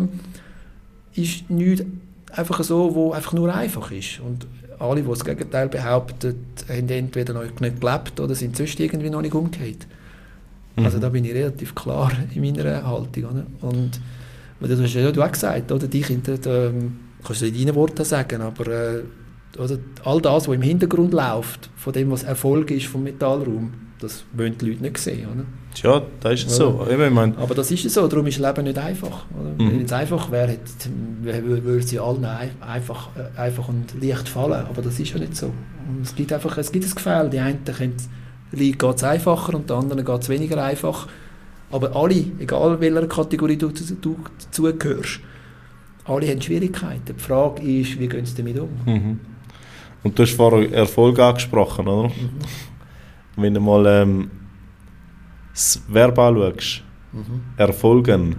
nicht einfach so, wo einfach nur einfach ist. Und alle, die das Gegenteil behaupten, haben entweder noch nicht gelebt oder sind sonst irgendwie noch nicht umgekehrt. Also da bin ich relativ klar in meiner Haltung. Oder? Und du hast ja auch gesagt, oder? Kannst du nicht deine Worte sagen, aber oder all das, was im Hintergrund läuft, von dem, was Erfolg ist vom Metallraum, das wollen die Leute nicht sehen, oder? Ja, das ist so. Ich meine, aber das ist so, darum ist das Leben nicht einfach. Oder? Wenn es einfach wäre, würde es ja allen einfach und leicht fallen, aber das ist ja nicht so. Und es gibt ein Gefälle, die einen geht es einfacher und den anderen geht es weniger einfach. Aber alle, egal welcher Kategorie du dazugehörst, alle haben Schwierigkeiten. Die Frage ist, wie gehen sie damit um? Mhm. Und du hast vorhin Erfolg angesprochen, oder? Mhm. Wenn du mal das Verb anschaust, Erfolgen,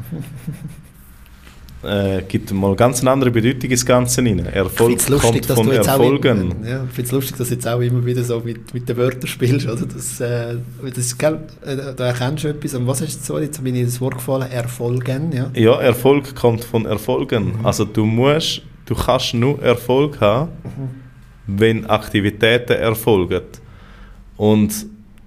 gibt mal ganz eine andere Bedeutung ins Ganze rein. Erfolg kommt von Erfolgen. Ich finde es lustig, dass du jetzt auch immer wieder so mit den Wörtern spielst. Oder? Da erkennst du etwas. Und was hast du so, jetzt bin ich das Wort gefallen, Erfolgen. Ja, Erfolg kommt von Erfolgen. Also du kannst nur Erfolg haben, wenn Aktivitäten erfolgen. Und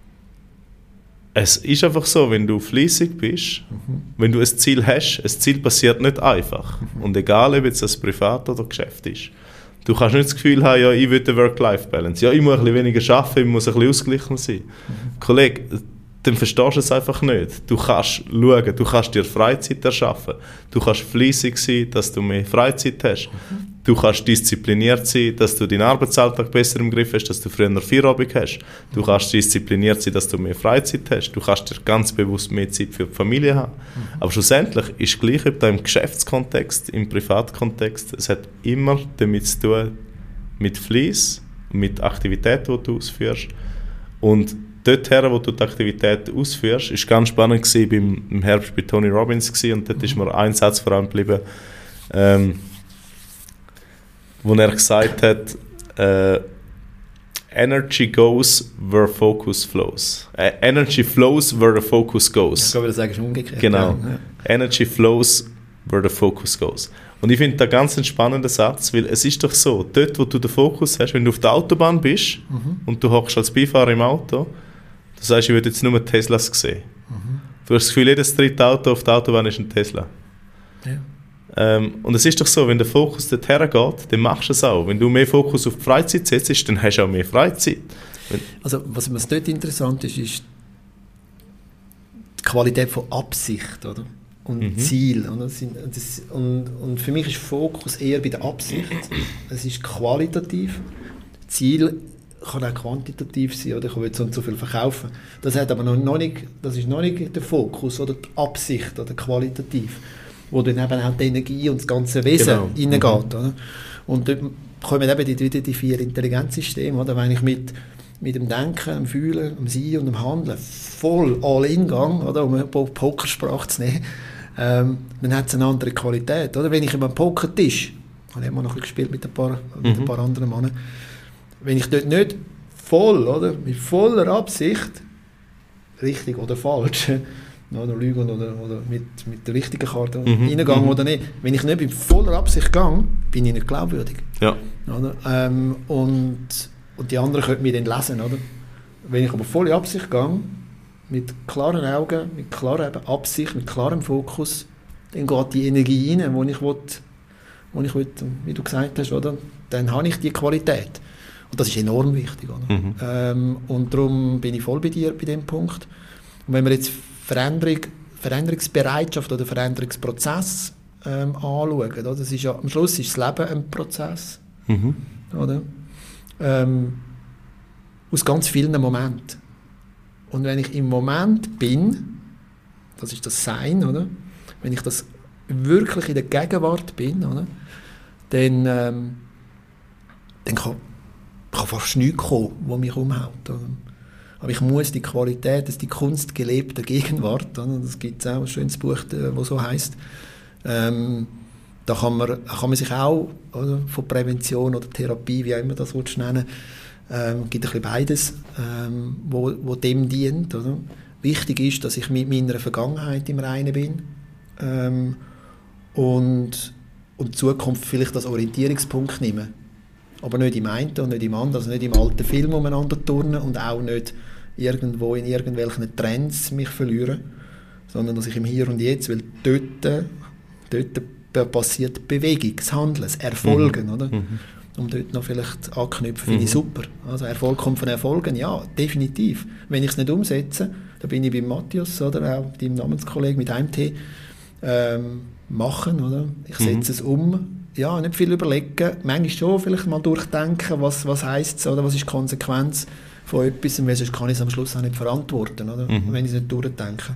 es ist einfach so, wenn du fleissig bist, wenn du ein Ziel hast, ein Ziel passiert nicht einfach. Und egal, ob jetzt das privat oder Geschäft ist. Du kannst nicht das Gefühl haben, ja, ich will eine Work-Life-Balance. Ja, ich muss ein bisschen weniger arbeiten, ich muss ein bisschen ausgeglichen sein. Kollege, dann verstehst du es einfach nicht. Du kannst schauen, du kannst dir Freizeit erschaffen. Du kannst fleissig sein, dass du mehr Freizeit hast. Du kannst diszipliniert sein, dass du deinen Arbeitsalltag besser im Griff hast, dass du früher Feierabend hast. Du kannst diszipliniert sein, dass du mehr Freizeit hast. Du kannst dir ganz bewusst mehr Zeit für die Familie haben. Aber schlussendlich ist es gleich, ob da im Geschäftskontext, im Privatkontext, es hat immer damit zu tun, mit Fleiss, mit Aktivitäten, die du ausführst. Und dorthin, wo du die Aktivität ausführst, war ganz spannend gewesen, im Herbst bei Tony Robbins gewesen, und dort ist mir ein Satz vor allem geblieben, wo er gesagt hat, Energy goes where focus flows. Energy flows where the focus goes. Ich glaube, das sagst du umgekehrt. Genau. Ja. Energy flows where the focus goes. Und ich finde das ganz ein spannender Satz, weil es ist doch so, dort, wo du den Fokus hast, wenn du auf der Autobahn bist und du hockst als Beifahrer im Auto, du sagst, ich würde jetzt nur Teslas sehen. Du hast das Gefühl, jedes dritte Auto auf der Autobahn ist ein Tesla. Ja. Und es ist doch so, wenn der Fokus dorthin geht, dann machst du es auch. Wenn du mehr Fokus auf die Freizeit setzt, dann hast du auch mehr Freizeit. Also was dort interessant ist, ist die Qualität von Absicht, oder? Und Ziel. Oder? Und für mich ist Fokus eher bei der Absicht. Es ist qualitativ. Ziel kann auch quantitativ sein, oder ich will so und so viel verkaufen. Das hat aber noch nicht, das ist noch nicht der Fokus oder die Absicht oder qualitativ, wo dann eben auch die Energie und das ganze Wesen reingeht. Oder? Und dort kommen eben wieder die 4 Intelligenzsysteme, oder? Wenn ich mit dem Denken, dem Fühlen, dem Sein und dem Handeln voll all-in gehe, oder? Um eine Pokersprache zu nehmen, dann hat es eine andere Qualität. Oder? Wenn ich über einen Pokertisch, habe ich immer noch ein bisschen gespielt mit ein paar anderen Männern, wenn ich dort nicht voll, oder, mit voller Absicht, richtig oder falsch, oder lügen oder mit der richtigen Karte reingehe oder nicht, wenn ich nicht mit voller Absicht gehe, bin ich nicht glaubwürdig. Ja. Oder? Und die anderen können mich dann lesen. Oder? Wenn ich aber volle Absicht gehe, mit klaren Augen, mit klarer Absicht, mit klarem Fokus, dann geht die Energie rein, wo ich will, wie du gesagt hast, oder? Dann habe ich die Qualität. Und das ist enorm wichtig. Oder? Und darum bin ich voll bei dir bei dem Punkt. Und wenn wir jetzt Veränderungsbereitschaft oder Veränderungsprozess anschauen, oder? Das ist ja, am Schluss ist das Leben ein Prozess. Oder? Aus ganz vielen Momenten. Und wenn ich im Moment bin, das ist das Sein, oder? Wenn ich das wirklich in der Gegenwart bin, oder? Dann kann fast nichts kommen, was mich umhaut. Oder? Aber ich muss die Qualität, das ist die Kunst gelebter Gegenwart, oder? Das gibt es auch, ein schönes Buch, das so heisst. Da kann man sich auch, oder, von Prävention oder Therapie, wie auch immer das nennen, gibt ein bisschen beides, wo dem dient. Oder? Wichtig ist, dass ich mit meiner Vergangenheit im Reinen bin und die Zukunft vielleicht als Orientierungspunkt nehme. Aber nicht im einen und nicht im anderen, also nicht im alten Film umeinander turnen und auch nicht irgendwo in irgendwelchen Trends mich verlieren, sondern dass ich im Hier und Jetzt, weil dort passiert Bewegung, das Handeln, das Erfolgen. Oder? um dort noch vielleicht anknüpfen, finde ich super. Also Erfolg kommt von Erfolgen, ja, definitiv. Wenn ich es nicht umsetze, da bin ich bei Matthias oder auch deinem Namenskollegen mit einem T, machen, oder? Ich setze es um. Ja, nicht viel überlegen, manchmal schon vielleicht mal durchdenken, was heisst es, oder was ist die Konsequenz von etwas, weil sonst kann ich es am Schluss auch nicht verantworten, oder? Wenn ich es nicht durchdenke.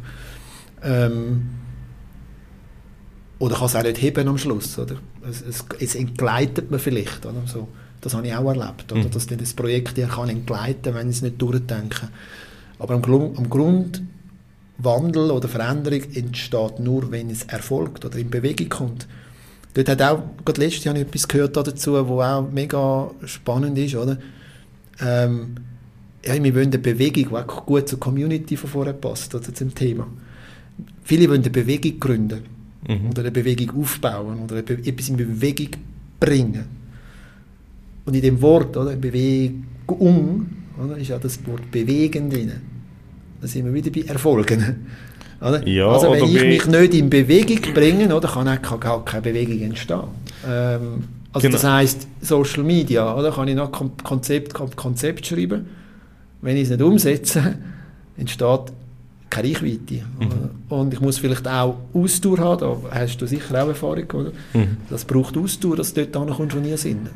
Oder kann es auch nicht heben am Schluss, oder? Es entgleitet mir vielleicht, oder? So, das habe ich auch erlebt, oder? Dass das Projekt kann entgleiten, wenn ich es nicht durchdenke. Aber am Grundwandel oder Veränderung entsteht nur, wenn es erfolgt oder in Bewegung kommt. Dort hat auch, gerade letztes Jahr etwas gehört dazu, was auch mega spannend ist, oder? Ja, wir wollen eine Bewegung, die auch gut zur Community von vorher passt, oder zum Thema. Viele wollen eine Bewegung gründen oder eine Bewegung aufbauen oder etwas in Bewegung bringen. Und in dem Wort, oder, Bewegung, oder, ist ja das Wort bewegen drin. Da sind wir wieder bei Erfolgen. Oder? Ja, also wenn oder ich mich nicht in Bewegung bringe, oder, kann auch gar keine Bewegung entstehen. Also genau. Das heisst, Social Media, oder, kann ich noch Konzept schreiben. Wenn ich es nicht umsetze, entsteht keine Reichweite. Und ich muss vielleicht auch Ausdauer haben, da hast du sicher auch Erfahrung, oder? Das braucht Ausdauer, dass du dort hinkommst, wo nie sind.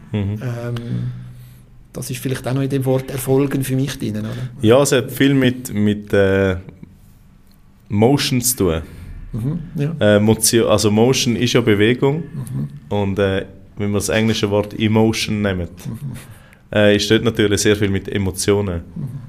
Das ist vielleicht auch noch in dem Wort Erfolgen für mich drin, oder? Ja, es hat viel mit Motion zu tun. Ja. Also Motion ist ja Bewegung und wenn wir das englische Wort Emotion nehmen, ist dort natürlich sehr viel mit Emotionen.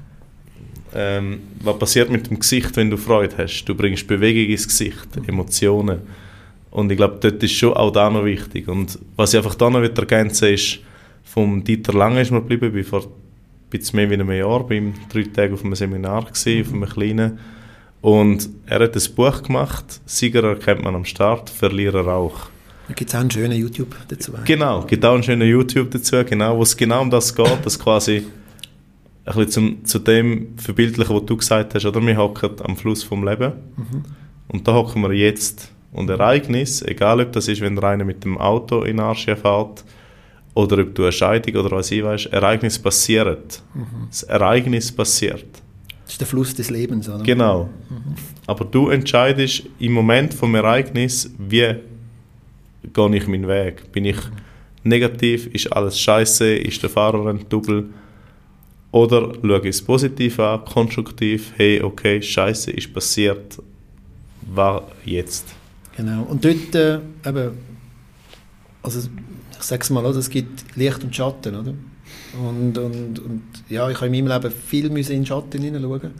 Was passiert mit dem Gesicht, wenn du Freude hast? Du bringst Bewegung ins Gesicht, Emotionen. Und ich glaube, dort ist schon auch da noch wichtig. Und was ich einfach da noch ergänzen will, ist, vom Dieter Lange ist mir geblieben, ich war vor ein bisschen mehr wie einem Jahr beim 3 Tage auf einem Seminar gewesen, auf einem kleinen. Und er hat ein Buch gemacht, Sieger erkennt man am Start, Verlierer auch. Da gibt es auch einen schönen YouTube dazu. Genau, gibt auch einen schönen YouTube dazu, genau, wo es genau um das geht, dass quasi ein bisschen zu dem verbildlichen, was du gesagt hast, oder? Wir hocken am Fluss vom Leben und da hocken wir jetzt. Und Ereignis, egal ob das ist, wenn der eine mit dem Auto in den Arsch fährt oder ob du eine Scheidung oder was ich weiß, Ereignis passiert. Das Ereignis passiert. Das ist der Fluss des Lebens, oder? Genau. Aber du entscheidest im Moment vom Ereignis, wie gehe ich meinen Weg. Bin ich negativ, ist alles scheiße, ist der Fahrer ein Double? Oder schaue ich es positiv an, konstruktiv, hey, okay, scheiße, ist passiert, war jetzt. Genau. Und dort, eben, also ich sage es mal, oder, es gibt Licht und Schatten, oder? Und ja, ich habe in meinem Leben viel in den Schatten hineinschauen.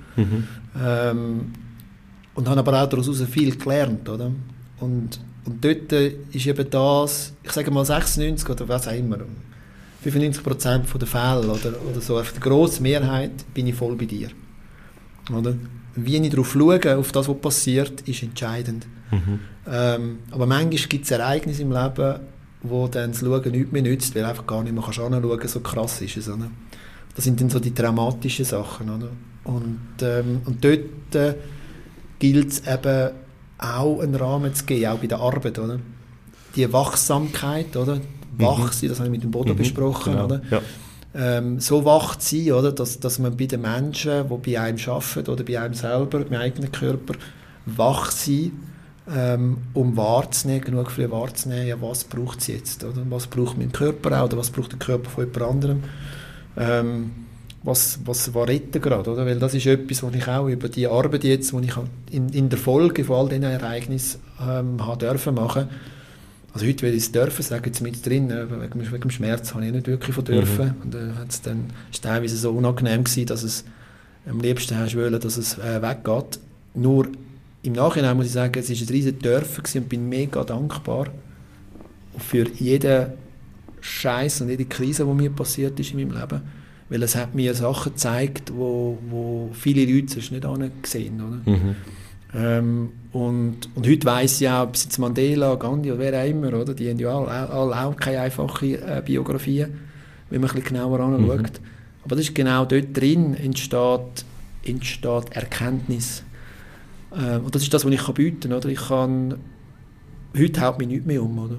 Und habe aber auch daraus viel gelernt, oder? Und dort ist eben das, ich sage mal 96 oder was auch immer, 95% der Fälle oder so, auf die grosse Mehrheit bin ich voll bei dir. Oder? Wie ich darauf schaue, auf das, was passiert, ist entscheidend. Aber manchmal gibt es Ereignisse im Leben, wo dann das Schauen nichts mehr nützt, weil du einfach gar nicht mehr anschauen kannst, so krass ist es. Oder? Das sind dann so die traumatischen Sachen. Oder? Und dort gilt es eben auch einen Rahmen zu geben, auch bei der Arbeit. Oder? Die Wachsamkeit, oder? Wach sein, das habe ich mit dem Boden besprochen. Genau. Oder? Ja. So wach zu sein, oder? Dass man bei den Menschen, die bei einem arbeiten oder bei einem selber, beim eigenen Körper, wach sein, um wahrzunehmen, genug früh wahrzunehmen, ja, was braucht es jetzt, oder? Was braucht mein Körper auch, oder was braucht der Körper von jemand anderem, was retten gerade, oder? Weil das ist etwas, was ich auch über die Arbeit jetzt, die ich in der Folge von all diesen Ereignissen habe dürfen machen. Also heute will ich es dürfen, sagen jetzt mit drin, wegen dem Schmerz habe ich nicht wirklich von dürfen. Und ist teilweise so unangenehm gewesen, dass es am liebsten hast wollen, dass es weggeht. Nur im Nachhinein muss ich sagen, es war ein riesen Dürfen und bin mega dankbar für jeden Scheiß und jede Krise, die mir passiert ist in meinem Leben. Weil es hat mir Sachen gezeigt, wo viele Leute sonst nicht gesehen haben. Und heute weiss ich auch, ob es jetzt Mandela, Gandhi oder wer auch immer, oder? Die haben ja alle auch keine einfache Biografie, wenn man ein bisschen genauer anschaut. Aber das ist genau dort drin entsteht Erkenntnis. Und das ist das, was ich bieten kann. Oder? Heute haut mich nichts mehr um. Oder?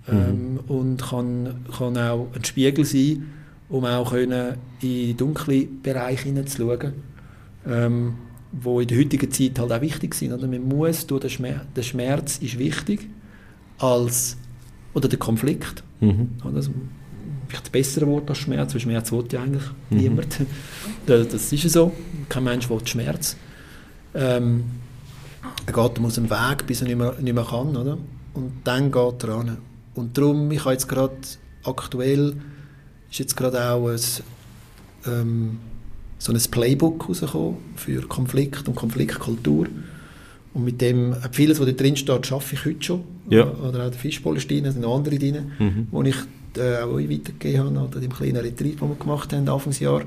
und kann auch ein Spiegel sein, um auch können in dunkle Bereiche hineinzuschauen, wo in der heutigen Zeit halt auch wichtig sind. Oder? Man muss durch der Schmerz ist wichtig oder der Konflikt. Oder? Also, vielleicht das bessere Wort als Schmerz, weil Schmerz will ja eigentlich niemand. Das ist ja so. Kein Mensch will Schmerz. Er geht aus dem Weg, bis er nicht mehr kann. Oder? Und dann geht er ran. Und darum, ich habe jetzt gerade aktuell, ist jetzt gerade auch so ein Playbook rausgekommen für Konflikt und Konfliktkultur. Und mit dem, vieles, was da drin steht, schaffe ich heute schon. Ja. Oder auch der Fischbolle-Stein, da sind noch andere drin, die ich auch weitergegeben habe, oder dem kleinen Retreat, den wir gemacht haben, Anfangsjahr.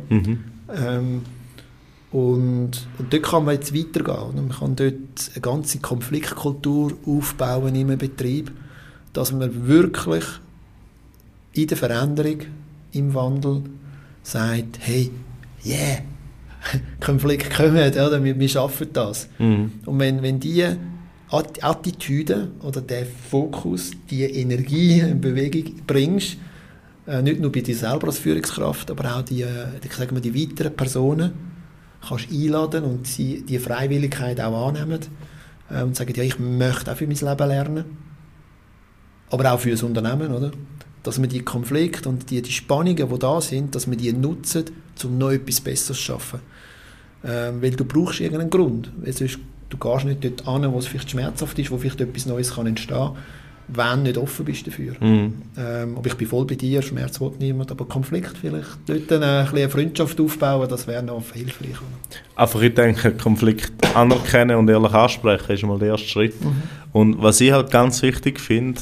Und dort kann man jetzt weitergehen. Oder? Man kann dort eine ganze Konfliktkultur aufbauen in einem Betrieb, dass man wirklich in der Veränderung, im Wandel sagt, hey, yeah, Konflikte kommen, oder? Wir schaffen das. Und wenn die Attitüde oder der Fokus, die Energie in Bewegung bringst, nicht nur bei dir selber als Führungskraft, aber auch die weiteren Personen, kannst einladen und sie die Freiwilligkeit auch annehmen und sagen, ja, ich möchte auch für mein Leben lernen, aber auch für das Unternehmen, oder? Dass wir die Konflikte und die Spannungen, die da sind, dass wir die nutzen, um noch etwas Besseres zu schaffen. Weil du brauchst irgendeinen Grund. Weil sonst, du gehst nicht dort hin, wo es vielleicht schmerzhaft ist, wo vielleicht etwas Neues kann entstehen kann, wenn du nicht offen bist dafür. Aber ich bin voll bei dir, Schmerz will niemand, aber Konflikt vielleicht. Dort eine Freundschaft aufbauen, das wäre noch hilfreich. Einfach, ich denke, Konflikt anerkennen und ehrlich ansprechen ist mal der erste Schritt. Und was ich halt ganz wichtig finde,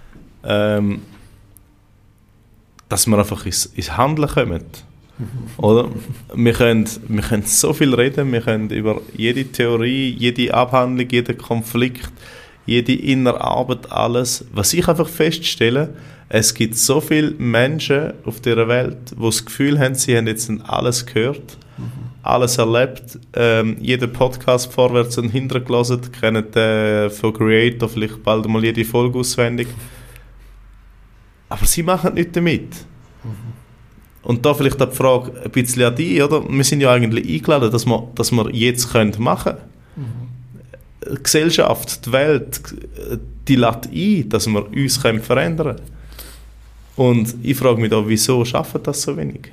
dass wir einfach ins Handeln kommen. Oder? Wir können so viel reden, wir können über jede Theorie, jede Abhandlung, jeden Konflikt, jede innere Arbeit, alles. Was ich einfach feststelle, es gibt so viele Menschen auf dieser Welt, die das Gefühl haben, sie haben jetzt alles gehört, alles erlebt, jeden Podcast vorwärts und hinten gelesen, kennen von Creator vielleicht bald mal jede Folge auswendig. Aber sie machen nichts damit. Und da vielleicht auch die Frage ein bisschen an dich, oder? Wir sind ja eigentlich eingeladen, dass wir jetzt machen können. Die Gesellschaft, die Welt, die lädt ein, dass wir uns verändern können. Und ich frage mich da, wieso schaffen das so wenig?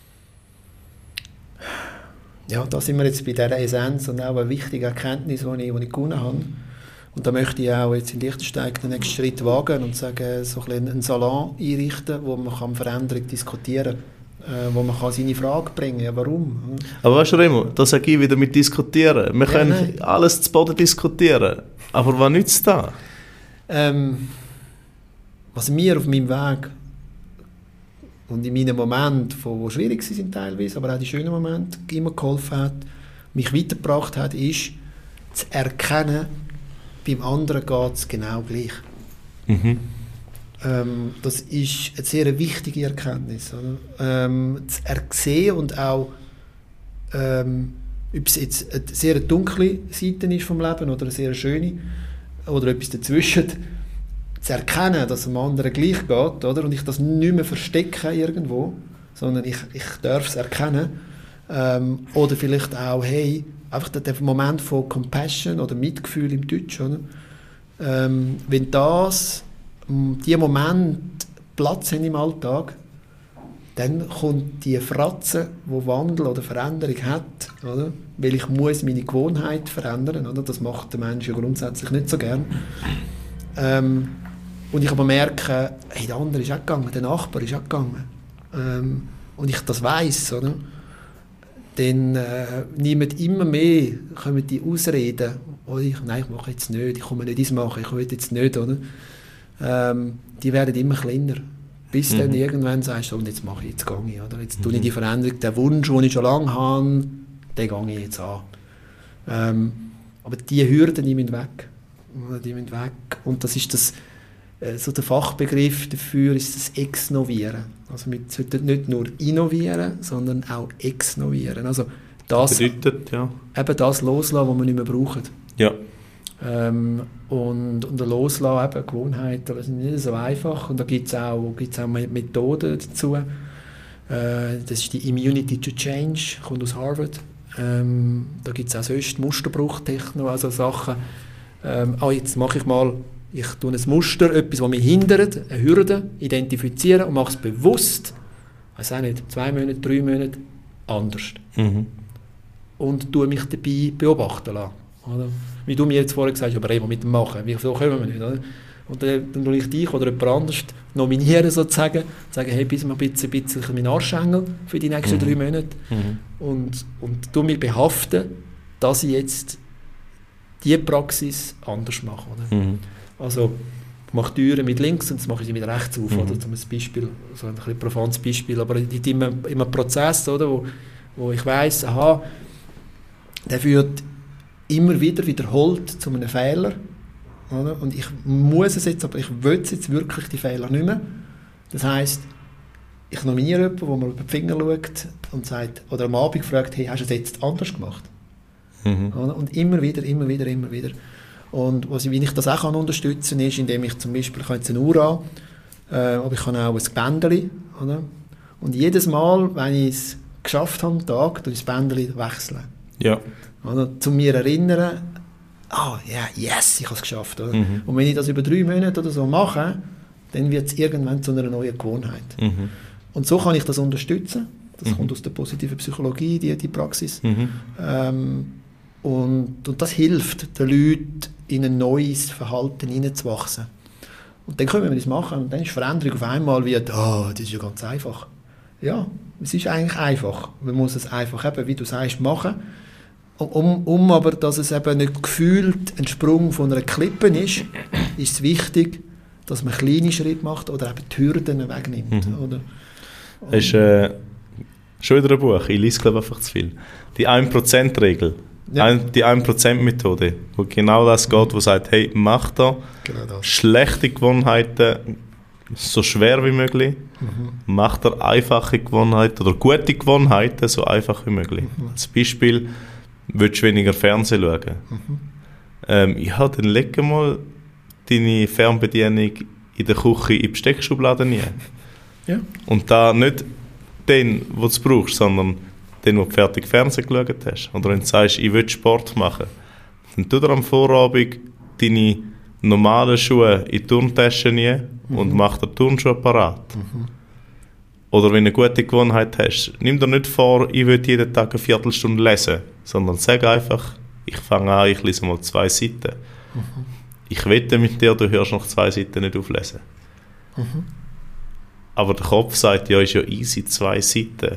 Ja, da sind wir jetzt bei dieser Essenz und auch eine wichtige Erkenntnis, die ich gewonnen habe. Und da möchte ich auch jetzt in Liechtenstein den nächsten Schritt wagen und sagen, so ein einen Salon einrichten, wo man Veränderung diskutieren kann, wo man seine Frage bringen kann, ja, warum. Aber weißt du, Remo, da sage ich wieder mit diskutieren. Wir können alles zu Boden diskutieren, aber was nützt das? Was mir auf meinem Weg und in meinen Momenten, die schwierig sind teilweise, aber auch die schönen Momente immer geholfen hat, mich weitergebracht hat, ist zu erkennen, beim anderen geht es genau gleich. Das ist eine sehr wichtige Erkenntnis. Oder? Zu ersehen und auch, ob es jetzt eine sehr dunkle Seite ist vom Leben oder eine sehr schöne oder etwas dazwischen, zu erkennen, dass es dem anderen gleich geht, oder? Und ich das nicht mehr verstecke irgendwo, sondern ich darf es erkennen. Oder vielleicht auch, hey, einfach der Moment von Compassion oder Mitgefühl im Deutsch, oder? Wenn die Momente Platz haben im Alltag, dann kommt die Fratze, die Wandel oder Veränderung hat, oder? Weil ich muss meine Gewohnheit verändern, oder? Das macht der Mensch ja grundsätzlich nicht so gern. Und ich aber merke, hey, der andere ist auch gegangen, der Nachbar ist auch gegangen. Und ich das weiss, oder? Dann nehmen immer mehr kommen die Ausreden, nein, ich mache jetzt nicht, ich komme nicht ins Machen, ich will jetzt nicht, oder? Die werden immer kleiner, bis dann irgendwann sagst du, und jetzt mache ich, jetzt gehe ich, oder? Jetzt tue ich die Veränderung, den Wunsch, den ich schon lange habe, den gehe ich jetzt an. Aber die Hürden, die müssen weg. Und das ist das, so der Fachbegriff dafür ist das Exnovieren. Also wir sollten nicht nur innovieren, sondern auch exnovieren. Also das bedeutet, eben das loslassen, was wir nicht mehr brauchen. Ja. Und Loslassen, eben Gewohnheiten, das ist nicht so einfach. Und da gibt es auch Methoden dazu. Das ist die Immunity to Change, kommt aus Harvard. Da gibt es auch sonst Musterbruchtechnik, also Sachen. Jetzt mache ich tue ein Muster, etwas, was mich hindert, eine Hürde, identifizieren und mache es bewusst, weiß auch nicht, 2 Monate, 3 Monate, anders. Und tue mich dabei beobachten lassen. Oder? Wie du mir jetzt vorher gesagt hast, aber eben mit dem Machen, so kommen wir nicht. Oder? Und dann tue ich dich oder jemand anderes nominieren sozusagen, sagen, hey, bist du mal ein bisschen mein Arschengel für die nächsten 3 Monate und tue mich behaften, dass ich jetzt diese Praxis anders mache. Oder? Also ich mache Türen mit links und jetzt mache ich sie mit rechts auf, oder? Zum Beispiel, so ein bisschen profanes Beispiel, aber es ist immer ein Prozess, oder? Wo ich weiss, aha, der führt immer wieder wiederholt zu einem Fehler. Oder? Und ich muss es jetzt, aber ich will es jetzt wirklich, die Fehler nicht mehr. Das heisst, ich nominiere jemanden, der mir über die Finger schaut und sagt, oder am Abend fragt, hey, hast du es jetzt anders gemacht? Und immer wieder. Und wie ich das auch unterstützen kann, ist, indem ich zum Beispiel, ich habe jetzt eine Uhr an, aber ich kann auch ein Bändchen, oder? Und jedes Mal, wenn ich es geschafft habe am Tag, tue ich das Bändchen wechseln. Ja. Oder? Zu mir erinnern, yes, ich habe es geschafft. Oder? Und wenn ich das über 3 Monate oder so mache, dann wird es irgendwann zu einer neuen Gewohnheit. Und so kann ich das unterstützen. Das kommt aus der positiven Psychologie, die Praxis. Und das hilft den Leuten, in ein neues Verhalten hineinzuwachsen. Und dann können wir das machen und dann ist Veränderung auf einmal wie, das ist ja ganz einfach. Ja, es ist eigentlich einfach. Man muss es einfach eben, wie du sagst, machen. Aber, dass es eben nicht gefühlt ein Sprung von einer Klippe ist es wichtig, dass man kleine Schritte macht oder eben die Hürden wegnimmt. Oder? Das ist schon wieder ein Buch, ich lese glaube einfach zu viel. Die 1%-Regel. Ja. Die 1%-Methode, wo genau das geht, wo sagt, hey, mach da schlechte Gewohnheiten so schwer wie möglich, mach da einfache Gewohnheiten oder gute Gewohnheiten so einfach wie möglich. Als Beispiel, willst du weniger Fernsehen schauen? Ja, dann leg mal deine Fernbedienung in der Küche in die Besteckschublade rein. Ja. Und da nicht den, den du brauchst, sondern den, wo du fertig Fernsehen geschaut hast. Oder wenn du sagst, ich will Sport machen, dann tu dir am Vorabend deine normalen Schuhe in die Turntasche rein und mach dir Turnschuhe parat. Oder wenn du eine gute Gewohnheit hast, nimm dir nicht vor, ich will jeden Tag eine Viertelstunde lesen, sondern sag einfach, ich fange an, ich lese mal 2 Seiten. Ich wette mit dir, du hörst noch 2 Seiten nicht auflesen. Aber der Kopf sagt, ja, ist ja easy, 2 Seiten.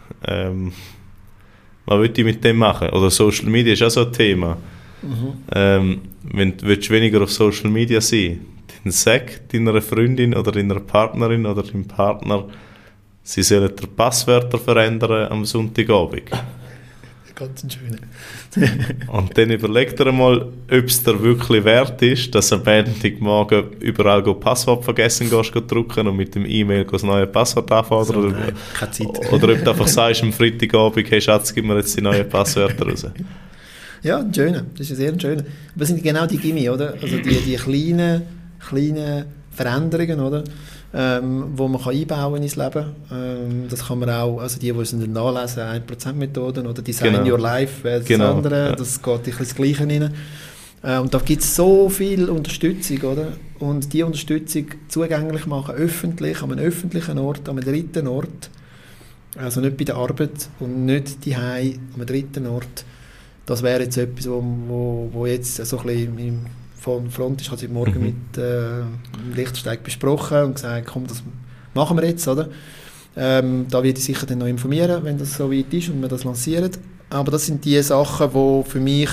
Was will ich mit dem machen? Oder Social Media ist auch so ein Thema. Wenn du weniger auf Social Media sein willst, dann sag deiner Freundin oder deiner Partnerin oder deinem Partner, sie sollen die Passwörter verändern am Sonntagabend. Ganz schön. Und dann überleg dir mal, ob es dir wirklich wert ist, dass am Montagmorgen überall Passwort vergessen gehst, drücken und mit dem E-Mail das neue Passwort anfordern. So, nein, keine Zeit. Oder ob du einfach sagst am Freitagabend, hey Schatz, gib mir jetzt die neuen Passwörter raus. Ja, ein schöner. Das ist sehr schön. Das sind genau die Gimmicks, oder? Also die kleinen Veränderungen, oder? Wo man kann einbauen ins Leben. Das kann man auch, also die es dann nachlesen, 1%-Methoden oder Design Your Life, das andere, ja. Das geht ein bisschen das Gleiche rein. Und da gibt es so viel Unterstützung, oder? Und die Unterstützung zugänglich machen, öffentlich, an einem öffentlichen Ort, an einem dritten Ort, also nicht bei der Arbeit und nicht daheim, an einem dritten Ort. Das wäre jetzt etwas, wo jetzt so ein bisschen von Front ist, heute Morgen mit Lichtensteig besprochen und gesagt, komm, das machen wir jetzt, oder? Da werde ich sicher dann noch informieren, wenn das so weit ist und wir das lancieren. Aber das sind die Sachen, die für mich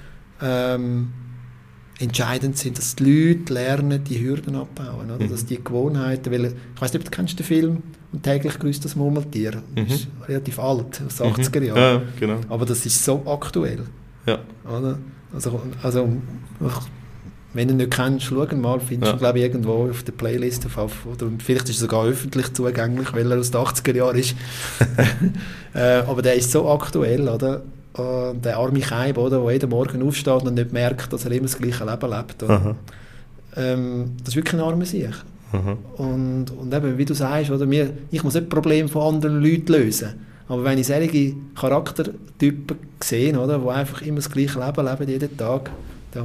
entscheidend sind, dass die Leute lernen, die Hürden abbauen, oder? Dass die Gewohnheiten, weil, ich weiss nicht, du kennst den Film «Und täglich grüßt das Murmeltier». Das ist relativ alt, aus den 80er Jahren. Ja, genau. Aber das ist so aktuell. Ja. Oder? Also wenn du ihn nicht kennst, schau mal, findest du, glaube ich, irgendwo auf der Playlist oder vielleicht ist er sogar öffentlich zugänglich, weil er aus den 80er Jahren ist. Aber der ist so aktuell, oder? der arme Keib, oder, der jeden Morgen aufsteht und nicht merkt, dass er immer das gleiche Leben lebt. Oder? Das ist wirklich ein armer Sieg. Und eben, wie du sagst, oder, ich muss nicht Probleme von anderen Leuten lösen. Aber wenn ich solche Charaktertypen sehe, oder, die einfach immer das gleiche Leben leben, jeden Tag, dann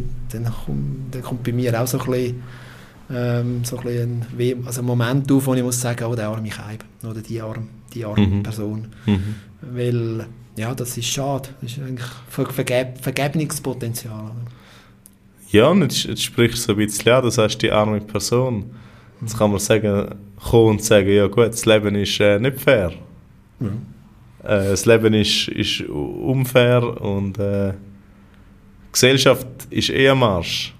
kommt bei mir auch so ein bisschen ein Moment auf, wo ich muss sagen, oh, der arme Keib oder die arme Person. Weil, ja, das ist schade. Das ist eigentlich Vergebungspotenzial. Ja, und jetzt sprichst du so ein bisschen an, das heißt die arme Person. Jetzt kann man kommen und sagen, ja gut, das Leben ist nicht fair. Das Leben ist unfair und die Gesellschaft ist am Arsch.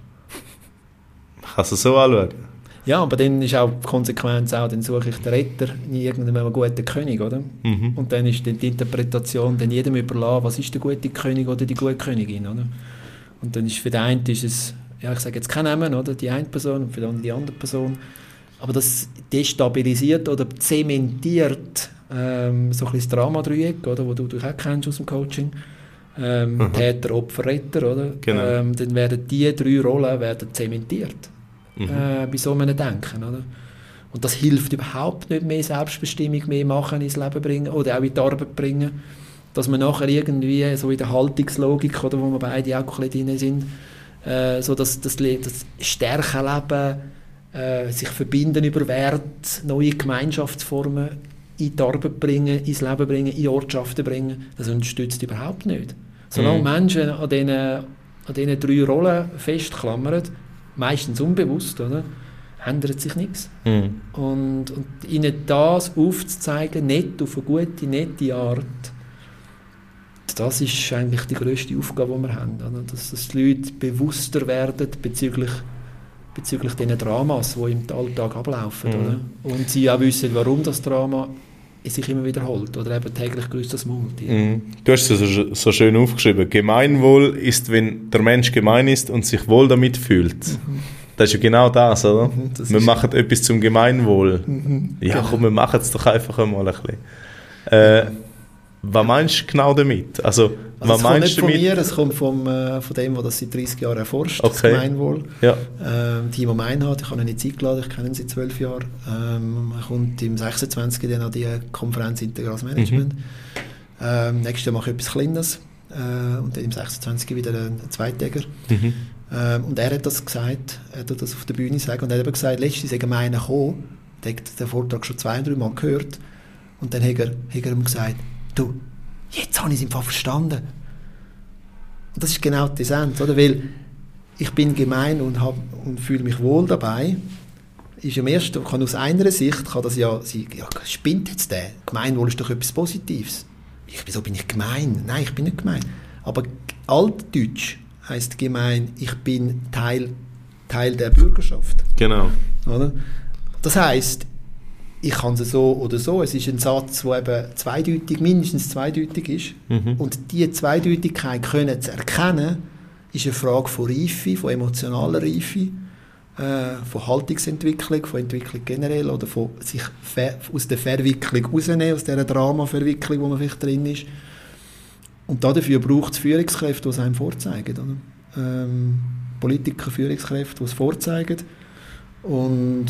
Man kann es so anschauen. Ja, aber dann ist auch die Konsequenz auch, dann suche ich den Retter in irgendeinem guten König, oder? Und dann ist die Interpretation dann jedem überlassen, was ist der gute König oder die gute Königin, oder? Und dann ist für den einen ist es, ja, ich sage jetzt keinen Namen, oder? Die eine Person und für den anderen die andere Person. Aber das destabilisiert oder zementiert so ein bisschen das Drama-Dreieck, oder? Wo du auch kennst aus dem Coaching. Täter, Opfer, Retter, oder? Genau. Dann werden diese 3 Rollen zementiert. Bei so einem Denken, oder? Und das hilft überhaupt nicht mehr Selbstbestimmung, mehr machen, ins Leben bringen oder auch in die Arbeit bringen, dass man nachher irgendwie so in der Haltungslogik, oder, wo wir beide auch ein bisschen drin sind, so das Stärkenleben, sich verbinden über Wert, neue Gemeinschaftsformen in die Arbeit bringen, ins Leben bringen, in Ortschaften bringen, das unterstützt überhaupt nicht. Solange Menschen an diesen 3 Rollen festklammern, meistens unbewusst, oder, ändert sich nichts. Und ihnen das aufzuzeigen, nicht auf eine gute, nette Art, das ist eigentlich die grösste Aufgabe, die wir haben. Oder? Dass die Leute bewusster werden bezüglich diesen Dramas, die im Alltag ablaufen. Oder? Und sie auch wissen, warum das Drama sich immer wiederholt. Oder eben täglich grüßt das Maultier. Du hast es so schön aufgeschrieben. Gemeinwohl ist, wenn der Mensch gemein ist und sich wohl damit fühlt. Das ist ja genau das, oder? Wir machen etwas zum Gemeinwohl. Ja, genau. Komm, wir machen es doch einfach einmal ein bisschen. Was meinst du genau damit? Also es kommt nicht von mir, es kommt von dem, der das seit 30 Jahren erforscht, das Gemeinwohl. Ja. Timo Meinhardt, ich habe ihn in die Zeit geladen, ich kenne ihn seit 12 Jahren. Er kommt im 26. dann an die Konferenz Integrales Management. Nächstes Jahr mache ich etwas Kleines und dann im 26. wieder einen Zweitäger. Und er hat das gesagt, er hat das auf der Bühne gesagt und er hat eben gesagt, letztens ist einer gekommen, der hat den Vortrag schon 2-3 Mal gehört und dann hat er ihm gesagt, du, jetzt habe ich es im Fall verstanden. Und das ist genau die Essenz, oder? Weil ich bin gemein und fühle mich wohl dabei. Ist am ersten, kann aus einer Sicht kann das ja sein, ja, spinnt jetzt der? Gemeinwohl ist doch etwas Positives. Wieso bin ich gemein? Nein, ich bin nicht gemein. Aber altdeutsch heisst gemein, ich bin Teil der Bürgerschaft. Genau. Oder? Das heisst, ich kann es so oder so. Es ist ein Satz, der eben mindestens zweideutig ist. Und diese Zweideutigkeit können zu erkennen, ist eine Frage von Reife, von emotionaler Reife, von Haltungsentwicklung, von Entwicklung generell oder von sich aus der Verwicklung rausnehmen, aus dieser Drama-Verwicklung, wo man vielleicht drin ist. Und dafür braucht es Führungskräfte, die es einem vorzeigen. Oder? Politiker, Führungskräfte, die es vorzeigen. Und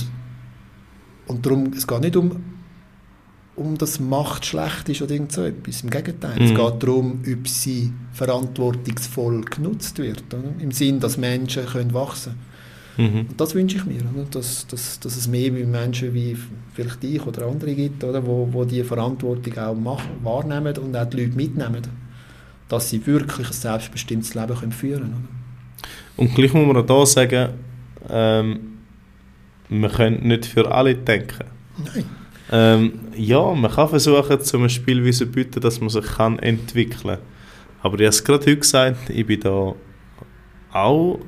darum, es geht nicht um dass Macht schlecht ist oder irgend so etwas. Im Gegenteil. Es geht darum, ob sie verantwortungsvoll genutzt wird. Oder? Im Sinn, dass Menschen können wachsen können. Und das wünsche ich mir. Oder? Dass es mehr Menschen wie vielleicht ich oder andere gibt, oder? Wo die Verantwortung auch wahrnehmen und auch die Leute mitnehmen. Dass sie wirklich ein selbstbestimmtes Leben führen können. Und gleich muss man auch sagen, man kann nicht für alle denken. Nein. Ja, man kann versuchen, zum Spiel zu bieten, dass man sich entwickeln kann. Aber ich habe es gerade heute gesagt, ich bin da auch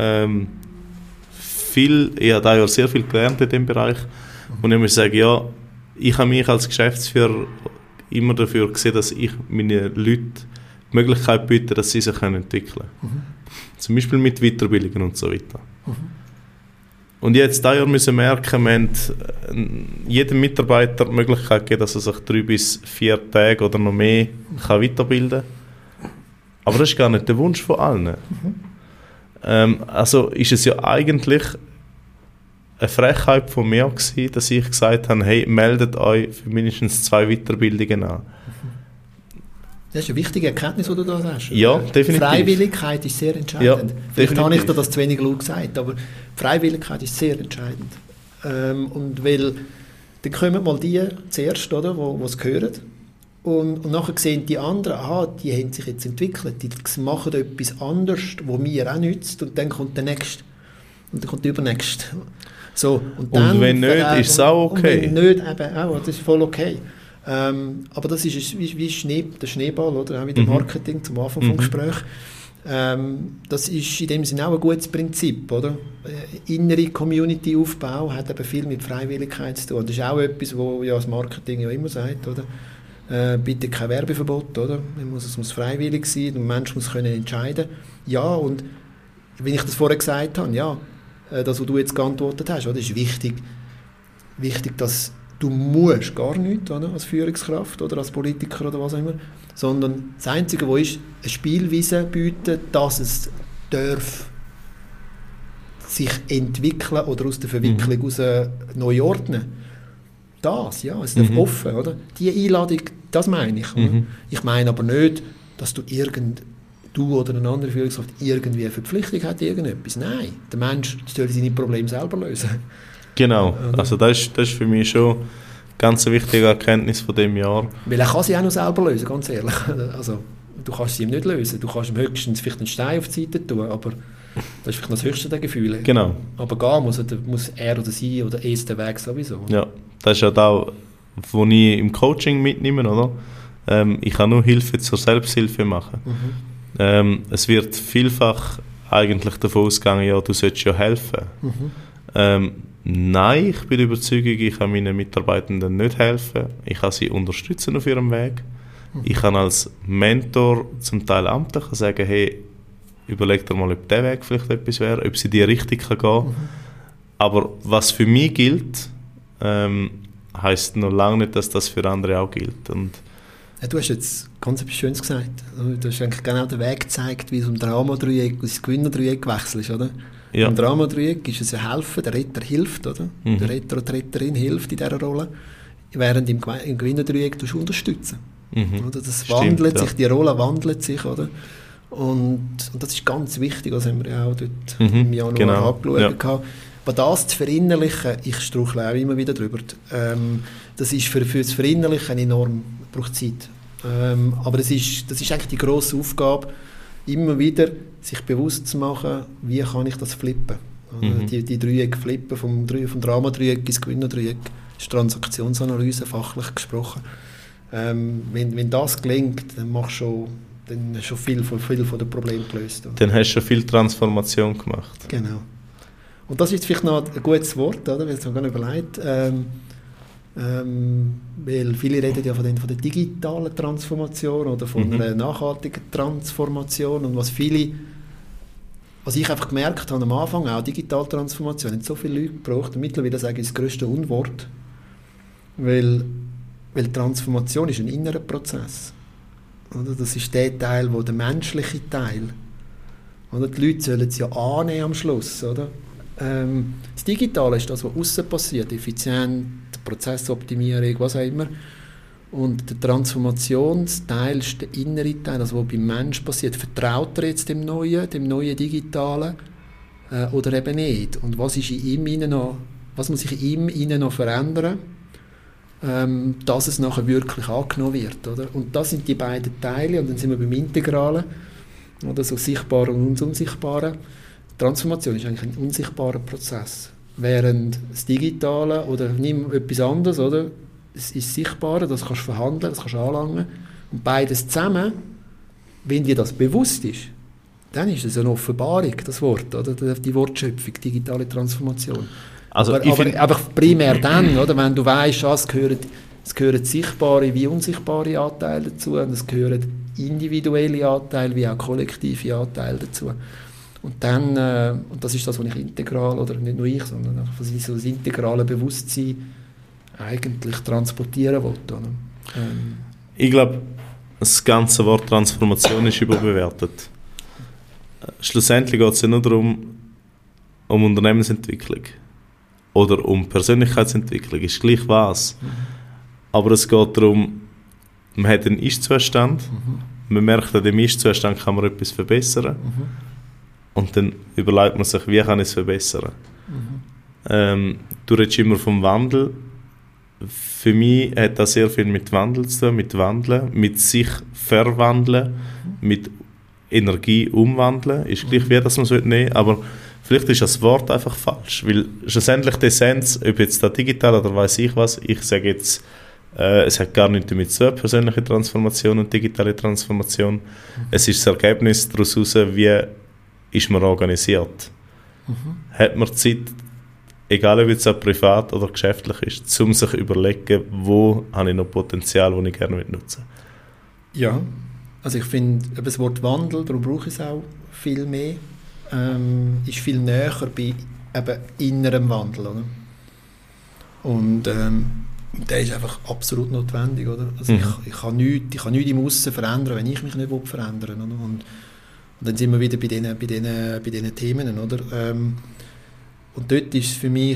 ich habe da ja sehr viel gelernt in diesem Bereich. Und ich muss sagen, ja, ich habe mich als Geschäftsführer immer dafür gesehen, dass ich meinen Leuten die Möglichkeit biete, dass sie sich entwickeln können. Zum Beispiel mit Weiterbildungen und so weiter. Und jetzt da müssen wir merken, wir haben jedem Mitarbeiter die Möglichkeit gegeben, dass er sich 3 bis 4 Tage oder noch mehr kann weiterbilden kann. Aber das ist gar nicht der Wunsch von allen. Also ist es ja eigentlich eine Frechheit von mir gewesen, dass ich gesagt habe, hey, meldet euch für mindestens 2 Weiterbildungen an. Das ist eine wichtige Erkenntnis, die du da hast. Ja, definitiv. Freiwilligkeit ist sehr entscheidend. Ja, vielleicht habe ich dir das zu wenig laut gesagt, aber Freiwilligkeit ist sehr entscheidend. Und weil, dann kommen mal die zuerst, oder, die es hören. Und nachher sehen die anderen, aha, die haben sich jetzt entwickelt, die machen etwas anderes, das mir auch nützt, und dann kommt der Nächste. Und dann kommt der Übernächste. So, und wenn nicht, ist es auch okay. Und wenn nicht, eben auch, das ist voll okay. Aber das ist wie der Schneeball, oder? Auch wie der Marketing zum Anfang des Gesprächs. Das ist in dem Sinne auch ein gutes Prinzip, oder? Innere Community-Aufbau hat eben viel mit Freiwilligkeit zu tun. Und das ist auch etwas, was ja das Marketing ja immer sagt, oder? Bitte kein Werbeverbot, oder? Es muss freiwillig sein, und der Mensch muss können entscheiden. Ja, und wie ich das vorher gesagt habe, ja, das, was du jetzt geantwortet hast, oder, ist wichtig, dass du musst gar nichts, oder, als Führungskraft oder als Politiker oder was auch immer, sondern das Einzige, was ist, eine Spielweise bieten, dass es darf sich entwickeln oder aus der Verwicklung heraus neu ordnen. Das, ja, es darf offen, oder? Die Einladung, das meine ich. Oder? Ich meine aber nicht, dass du oder eine andere Führungskraft irgendwie eine Verpflichtung hat, irgendetwas. Nein, der Mensch soll seine Probleme selber lösen. Genau, also das ist für mich schon eine ganz wichtige Erkenntnis von diesem Jahr. Weil er kann sie auch noch selber lösen, ganz ehrlich. Also, du kannst sie ihm nicht lösen. Du kannst ihm höchstens vielleicht einen Stein auf die Seite tun, aber das ist vielleicht noch das höchste der Gefühle. Genau. Aber gehen muss er oder sie oder es den Weg sowieso. Ja, das ist ja das, was ich im Coaching mitnehme, oder? Ich kann nur Hilfe zur Selbsthilfe machen. Es wird vielfach eigentlich davon ausgegangen, ja, du solltest ja helfen. Nein, ich bin der Überzeugung, ich kann meinen Mitarbeitenden nicht helfen. Ich kann sie unterstützen auf ihrem Weg. Ich kann als Mentor zum Teil amtlich sagen, hey, überleg dir mal, ob der Weg vielleicht etwas wäre, ob sie die Richtung kann gehen. Aber was für mich gilt, heisst noch lange nicht, dass das für andere auch gilt. Und ja, du hast jetzt ganz etwas Schönes gesagt. Du hast eigentlich genau den Weg gezeigt, wie es um Drama-Dreieck, ins Gewinner-Dreieck gewechselt ist, oder? Ja. Im Drama-Dreieck ist es ja helfen, der Retter hilft, oder? Der Retter oder die Retterin hilft in dieser Rolle, während im Gewinner-Dreieck du unterstützen. Oder? Das wandelt sich, die Rolle wandelt sich, oder? Und das ist ganz wichtig, das haben wir ja auch dort im Januar angeschaut. Ja. Aber das zu verinnerlichen, ich struchle auch immer wieder drüber, das ist für das Verinnerlichen enorm, braucht Zeit. Aber das ist eigentlich die grosse Aufgabe, immer wieder sich bewusst zu machen, wie kann ich das flippen. Die Dreiecke flippen, vom Drama-Dreieck ins Gewinner-Dreieck, das ist Transaktionsanalyse, fachlich gesprochen. Wenn das gelingt, dann hast du schon viel von den Problemen gelöst. Oder? Dann hast du schon viel Transformation gemacht. Genau. Und das ist vielleicht noch ein gutes Wort, oder? Weil es mir gar nicht überlegt. Weil viele reden ja von der digitalen Transformation oder von einer nachhaltigen Transformation. Und was ich einfach gemerkt habe am Anfang, auch Digitaltransformation, hat so viele Leute gebraucht. Und mittlerweile sage ich das grösste Unwort. Weil Transformation ist ein innerer Prozess. Oder? Das ist der Teil, der menschliche Teil. Oder? Die Leute sollen es ja annehmen am Schluss. Oder? Das Digitale ist das, was aussen passiert, effizient, Prozessoptimierung, was auch immer. Und der Transformationsteil ist der innere Teil, also was beim Menschen passiert. Vertraut er jetzt dem neuen Digitalen oder eben nicht? Und was ist in ihm was muss sich in ihm noch verändern, dass es nachher wirklich angenommen wird? Oder? Und das sind die beiden Teile, und dann sind wir beim Integralen, oder so Sichtbaren und Unsichtbaren. Transformation ist eigentlich ein unsichtbarer Prozess. Während das Digitale oder nimm etwas anderes, oder? Es ist sichtbar, das kannst du verhandeln, das kannst du anlangen. Und beides zusammen, wenn dir das bewusst ist, dann ist es eine Offenbarung, das Wort, oder? Die Wortschöpfung, digitale Transformation. Also aber primär dann, oder? Wenn du weißt, es gehören sichtbare wie unsichtbare Anteile dazu, und es gehören individuelle Anteile wie auch kollektive Anteile dazu. Und dann, und das ist das, was ich integral, oder nicht nur ich, sondern einfach so das integrale Bewusstsein eigentlich transportieren will. Ich glaube, das ganze Wort Transformation ist überbewertet. Schlussendlich geht es ja nur darum, um Unternehmensentwicklung oder um Persönlichkeitsentwicklung, ist gleich was. Aber es geht darum, man hat einen Ist-Zustand, man merkt, an dem Ist-Zustand kann man etwas verbessern und dann überlegt man sich, wie kann ich es verbessern. Du redest immer vom Wandel. Für mich hat das sehr viel mit Wandel zu tun, mit Wandeln, mit sich verwandeln, mit Energie umwandeln. Ist gleich, wie das man es nehmen will, aber vielleicht ist das Wort einfach falsch, weil schlussendlich die Essenz, ob jetzt da digital oder weiss ich was, ich sage jetzt, es hat gar nichts damit zu tun, persönliche Transformation und digitale Transformation. Es ist das Ergebnis daraus heraus, wie ist man organisiert. Hat man Zeit, egal ob es privat oder geschäftlich ist, um sich zu überlegen, wo habe ich noch Potenzial, das ich gerne nutzen will. Ja, also ich finde, das Wort Wandel, darum brauche ich es auch viel mehr, ist viel näher bei eben innerem Wandel. Oder? Und der ist einfach absolut notwendig. Oder? Also ich kann nichts im Aussen verändern, wenn ich mich nicht verändern will. Oder? Und dann sind wir wieder bei diesen Themen. Oder? Und dort ist es für mich,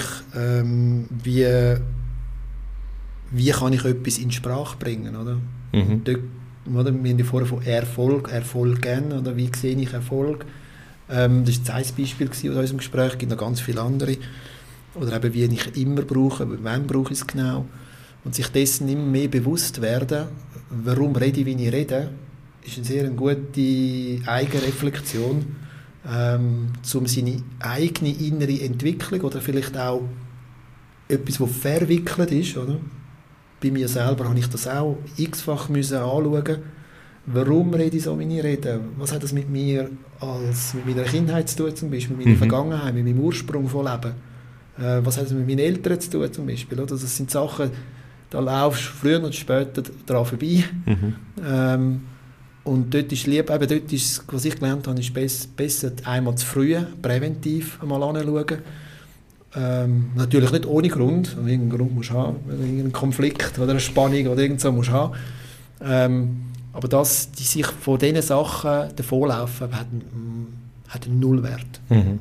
wie kann ich etwas in Sprache bringen. Oder? Und dort, oder? Wir haben ja vorher von Erfolgen, oder wie sehe ich Erfolg? Das war jetzt ein Beispiel aus unserem Gespräch, es gibt noch ganz viele andere. Oder eben, wie ich immer brauche, wann brauche ich es genau. Und sich dessen immer mehr bewusst werden, warum rede ich, wie ich rede, ist eine sehr gute Eigenreflexion, um seine eigene innere Entwicklung oder vielleicht auch etwas, das verwickelt ist. Oder? Bei mir selber habe ich das auch x-fach anschauen. Warum rede ich so, wie ich rede? Was hat das mit mir mit meiner Kindheit zu tun, zum Beispiel, mit meiner Vergangenheit, mit meinem Ursprung von Leben? Was hat das mit meinen Eltern zu tun, zum Beispiel? Oder? Das sind Sachen, da laufst du früher oder später daran vorbei. Und dort ist lieb, eben dort ist, was ich gelernt habe, ist besser einmal zu früh, präventiv einmal anschauen. Natürlich nicht ohne Grund, irgendeinen Grund musst du haben, irgendeinen Konflikt oder eine Spannung oder irgend so musst du haben. Aber dass die sich von diesen Sachen davonlaufen, hat einen Nullwert.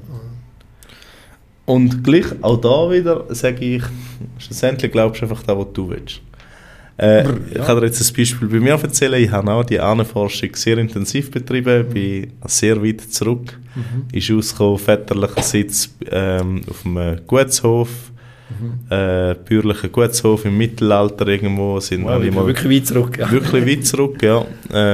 Und gleich auch da wieder sage ich, schlussendlich glaubst du einfach das, was du willst. Ich kann dir jetzt ein Beispiel bei mir erzählen. Ich habe auch die Ahnenforschung sehr intensiv betrieben, bin sehr weit zurück. Ist ausgekommen, väterlicherseits auf einem Gutshof, bäuerlichen Gutshof im Mittelalter irgendwo. Wirklich weit zurück. Ja. Wirklich weit zurück, ja.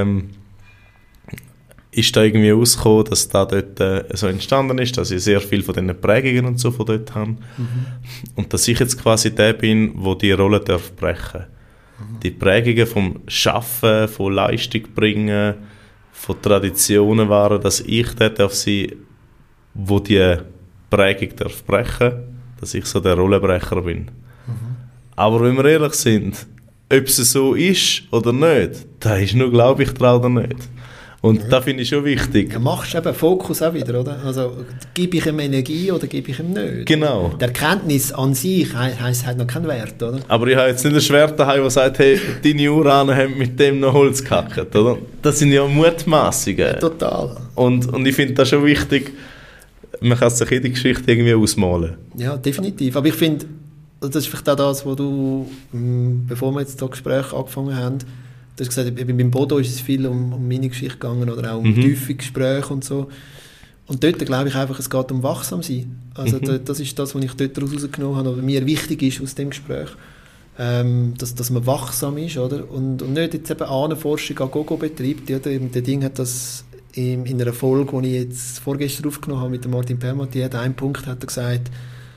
Ist da irgendwie rausgekommen, dass da dort so entstanden ist, dass ich sehr viel von diesen Prägungen und so von dort habe. Und dass ich jetzt quasi der bin, der die Rolle darf brechen. Die Prägungen vom Schaffen, von Leistung bringen, von Traditionen waren, dass ich der darf sein, wo die Prägung darf brechen, dass ich so der Rollenbrecher bin. Aber wenn wir ehrlich sind, ob es so ist oder nicht, da ist nur, glaube ich, dran oder nicht. Und das finde ich schon wichtig. Ja, machst du eben Fokus auch wieder, oder? Also, gebe ich ihm Energie oder gebe ich ihm nicht? Genau. Die Erkenntnis an sich hat noch keinen Wert, oder? Aber ich habe jetzt nicht ein Schwert daheim, das sagt, hey, deine Uranen haben mit dem noch Holz gehackt, oder? Das sind ja Mutmaßungen. Ja, total. Und ich finde das schon wichtig, man kann sich jede Geschichte irgendwie ausmalen. Ja, definitiv. Aber ich finde, das ist vielleicht auch das, was du, bevor wir jetzt das Gespräch angefangen haben, du hast gesagt, beim Bodo ist es viel um meine Geschichte gegangen oder auch um tiefe Gespräche und so. Und dort glaube ich einfach, es geht um Wachsamsein. Also das ist das, was ich dort rausgenommen habe, oder mir wichtig ist aus dem Gespräch, dass man wachsam ist, oder? Und nicht jetzt eben Ahnenforschung an Gogo betreibt. Oder? Der Ding hat das in einer Folge, die ich jetzt vorgestern aufgenommen habe mit dem Martin Permati, hat einen Punkt hat er gesagt,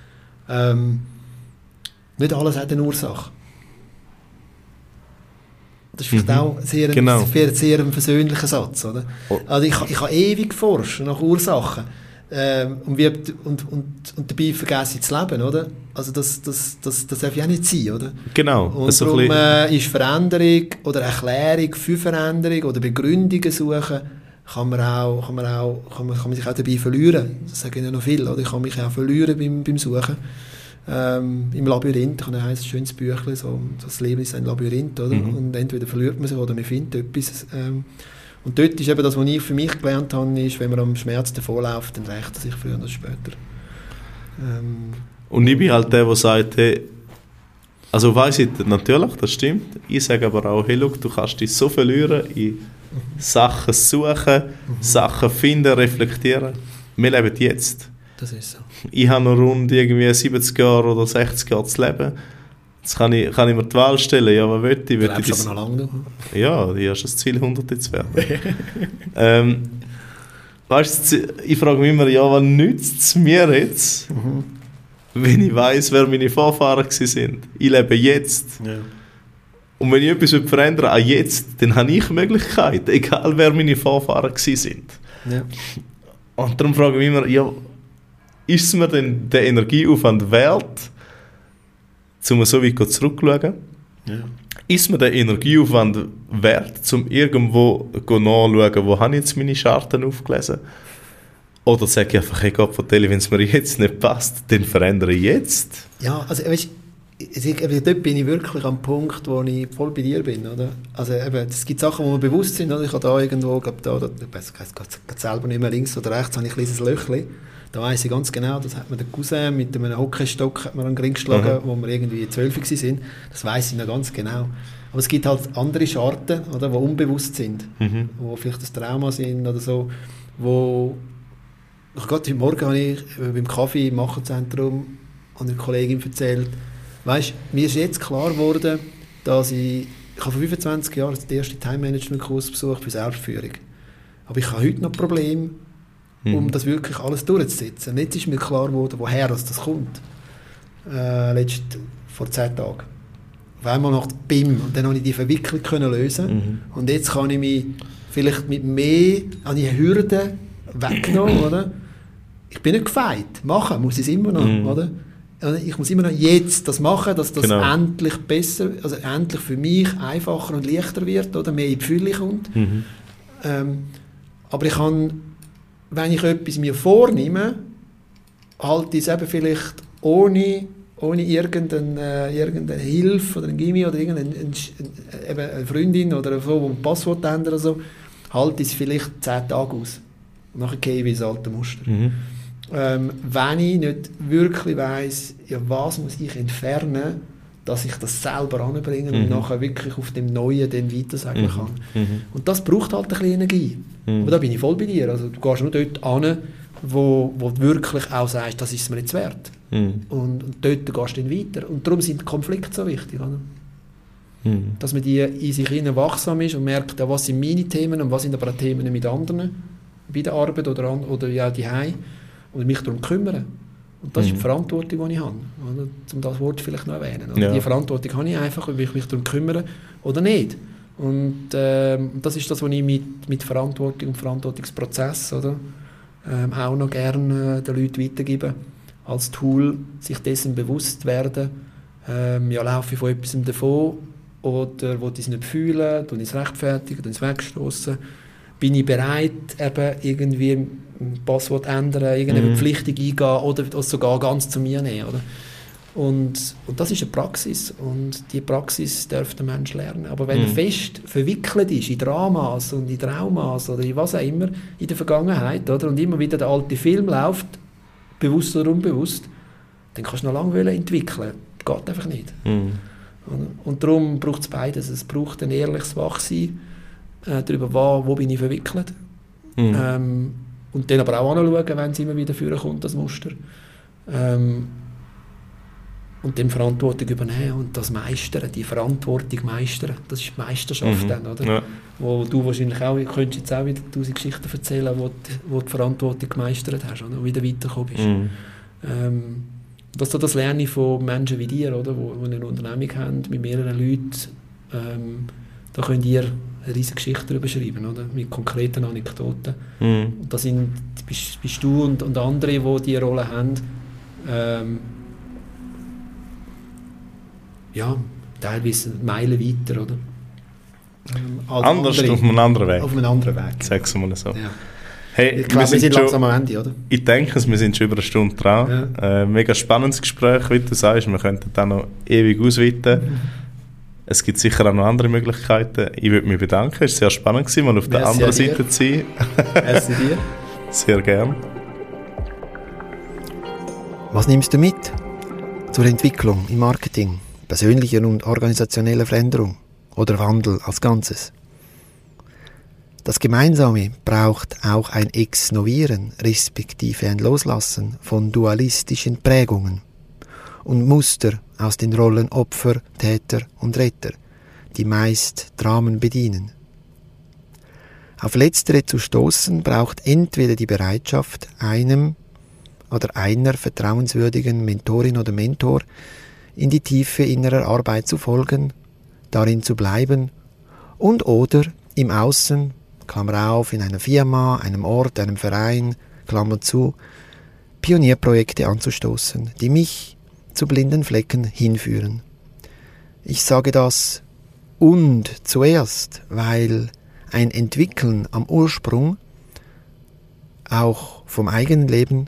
nicht alles hat eine Ursache. Das ist vielleicht auch sehr ein versöhnlicher Satz. Oder? Also ich habe ewig geforscht nach Ursachen und dabei vergesse ich zu leben. Oder? Also das darf ja nicht sein. Oder? Genau. Und darum ist Veränderung oder Erklärung für Veränderung oder Begründungen suchen, kann man sich auch dabei verlieren. Das sagen ja noch viele. Oder? Ich kann mich auch verlieren beim Suchen. im Labyrinth, das heisst ein schönes Büchlein, so, das Leben ist ein Labyrinth, oder? Und entweder verliert man sich oder man findet etwas. Und dort ist eben das, was ich für mich gelernt habe, ist, wenn man am Schmerz davonläuft, dann rächt er sich früher oder später. Und ich bin halt der sagt, hey, also weiss ich, natürlich, das stimmt, ich sage aber auch, hey, look, du kannst dich so verlieren in Sachen suchen, Sachen finden, reflektieren. Wir leben jetzt. Das ist so. Ich habe noch rund irgendwie 70 Jahre oder 60 Jahre zu leben. Jetzt kann ich mir die Wahl stellen, ja, was will ich? Du lebst aber noch lange noch. Ja, ich habe schon das Ziel, 100 zu werden. Weißt du, ich frage mich immer, ja, was nützt es mir jetzt, wenn ich weiss, wer meine Vorfahren waren? Ich lebe jetzt. Ja. Und wenn ich etwas verändern will, jetzt, dann habe ich Möglichkeiten, egal wer meine Vorfahren waren. Ja. Und darum frage ich mich immer, ja, ist es mir denn der Energieaufwand wert, um so weit zurückzuschauen? Ja. Ist mir der Energieaufwand wert, um irgendwo nachzuschauen, wo habe ich jetzt meine Scharten aufgelesen? Oder sage ich einfach, hey Gott, wenn es mir jetzt nicht passt, dann verändere ich jetzt? Ja, also weißt, dort bin ich wirklich am Punkt, wo ich voll bei dir bin. Oder? Also eben, es gibt Sachen, wo mir bewusst sind. Oder? Ich habe da irgendwo, ich weiß selber nicht mehr, links oder rechts, habe ich ein kleines Löchchen. Da weiss ich ganz genau, das hat mir der Cousin mit einem Hockeystock an den Ring geschlagen, wo wir irgendwie 12 waren. Das weiss ich noch ganz genau. Aber es gibt halt andere Scharten, oder, die unbewusst sind, wo vielleicht das Trauma sind oder so, wo gerade heute Morgen habe ich beim Kaffee im Machenzentrum an einer Kollegin erzählt, weißt, mir ist jetzt klar geworden, dass ich habe vor 25 Jahren den ersten Time-Management-Kurs besucht für Selbstführung. Aber ich habe heute noch Probleme, das wirklich alles durchzusetzen. Und jetzt ist mir klar geworden, woher das kommt. Vor 10 Tagen. Auf einmal nach BIM. Und dann konnte ich die Verwicklung lösen. Und jetzt kann ich mich vielleicht mit mehr an die Hürden weggenommen, oder? Ich bin nicht gefeit. Machen muss ich es immer noch, oder? Ich muss immer noch jetzt das machen, dass das endlich besser, also endlich für mich einfacher und leichter wird, oder mehr in die Fülle kommt. Aber ich kann, wenn ich etwas mir vornehme, halte ich es eben vielleicht ohne irgendeine Hilfe oder ein Gimmi oder eine Freundin oder so, die ein Passwort ändert oder so, halte ich es vielleicht 10 Tage aus. Und nachher gehe ich wie das alte Muster. Wenn ich nicht wirklich weiss, ja, was muss ich entfernen, dass ich das selber anbringe und nachher wirklich auf dem Neuen dann weiter sagen kann. Und das braucht halt ein bisschen Energie. Aber da bin ich voll bei dir. Also, du gehst nur dort hin, wo du wirklich auch sagst, das ist es mir jetzt wert. Und dort gehst du dann weiter. Und darum sind Konflikte so wichtig. Oder? Dass man die in sich innen wachsam ist und merkt, ja, was sind meine Themen und was sind aber auch Themen mit anderen, bei der Arbeit oder ja, daheim. Und mich darum kümmern. Und das ist die Verantwortung, die ich habe. Oder? Um das Wort vielleicht noch erwähnen. Ja. Die Verantwortung habe ich einfach, ob ich mich darum kümmere oder nicht. Und das ist das, was ich mit Verantwortung und Verantwortungsprozess, oder, auch noch gerne den Leuten weitergebe. Als Tool, sich dessen bewusst werden. Ja, laufe ich von etwas davon oder will ich es nicht fühlen, tue ich es rechtfertigen, tue ich es wegstoßen. Bin ich bereit, eben irgendwie ein Passwort ändern, irgendeine Verpflichtung eingehen oder das sogar ganz zu mir nehmen, oder? Und das ist eine Praxis und die Praxis darf der Mensch lernen. Aber wenn er fest verwickelt ist in Dramas und in Traumas oder in was auch immer in der Vergangenheit, oder, und immer wieder der alte Film läuft, bewusst oder unbewusst, dann kannst du noch lange entwickeln. Das geht einfach nicht. Und darum braucht es beides. Es braucht ein ehrliches Wachsein darüber, wo bin ich verwickelt. Und dann aber auch anschauen, wenn es immer wieder vorkommt, das Muster. Und dann Verantwortung übernehmen und das meistern, die Verantwortung meistern. Das ist die Meisterschaft dann, oder? Ja. Wo du wahrscheinlich auch, könntest jetzt auch wieder 1000 Geschichten erzählen, wo die Verantwortung gemeistert hast, oder? Und wieder weitergekommen bist. Das lerne ich von Menschen wie dir, oder? Wo eine Unternehmung haben, mit mehreren Leuten. Da könnt ihr eine riesige Geschichte darüber schreiben, oder? Mit konkreten Anekdoten. Und da bist du und andere, die diese Rolle haben, ja, teilweise Meilen weiter, oder? Anders, auf einem anderen Weg. Auf einem anderen Weg. Sag's mal so. Ja. Hey, ich glaube, wir sind langsam am Ende, oder? Ich denke, wir sind schon über eine Stunde dran. Ja. Mega spannendes Gespräch, wie du sagst. Wir könnten da noch ewig ausweiten. Es gibt sicher auch noch andere Möglichkeiten. Ich würde mich bedanken. Es war sehr spannend, mal auf der anderen Seite zu sein. Merci dir. Sehr gern. Was nimmst du mit zur Entwicklung im Marketing, persönlicher und organisationeller Veränderung oder Wandel als Ganzes? Das Gemeinsame braucht auch ein Ex-Novieren, respektive ein Loslassen von dualistischen Prägungen und Muster aus den Rollen Opfer, Täter und Retter, die meist Dramen bedienen. Auf letztere zu stoßen braucht entweder die Bereitschaft, einem oder einer vertrauenswürdigen Mentorin oder Mentor in die Tiefe innerer Arbeit zu folgen, darin zu bleiben und oder im Außen, Klammer auf, in einer Firma, einem Ort, einem Verein, Klammer zu, Pionierprojekte anzustoßen, die mich zu blinden Flecken hinführen. Ich sage das und zuerst, weil ein Entwickeln am Ursprung auch vom eigenen Leben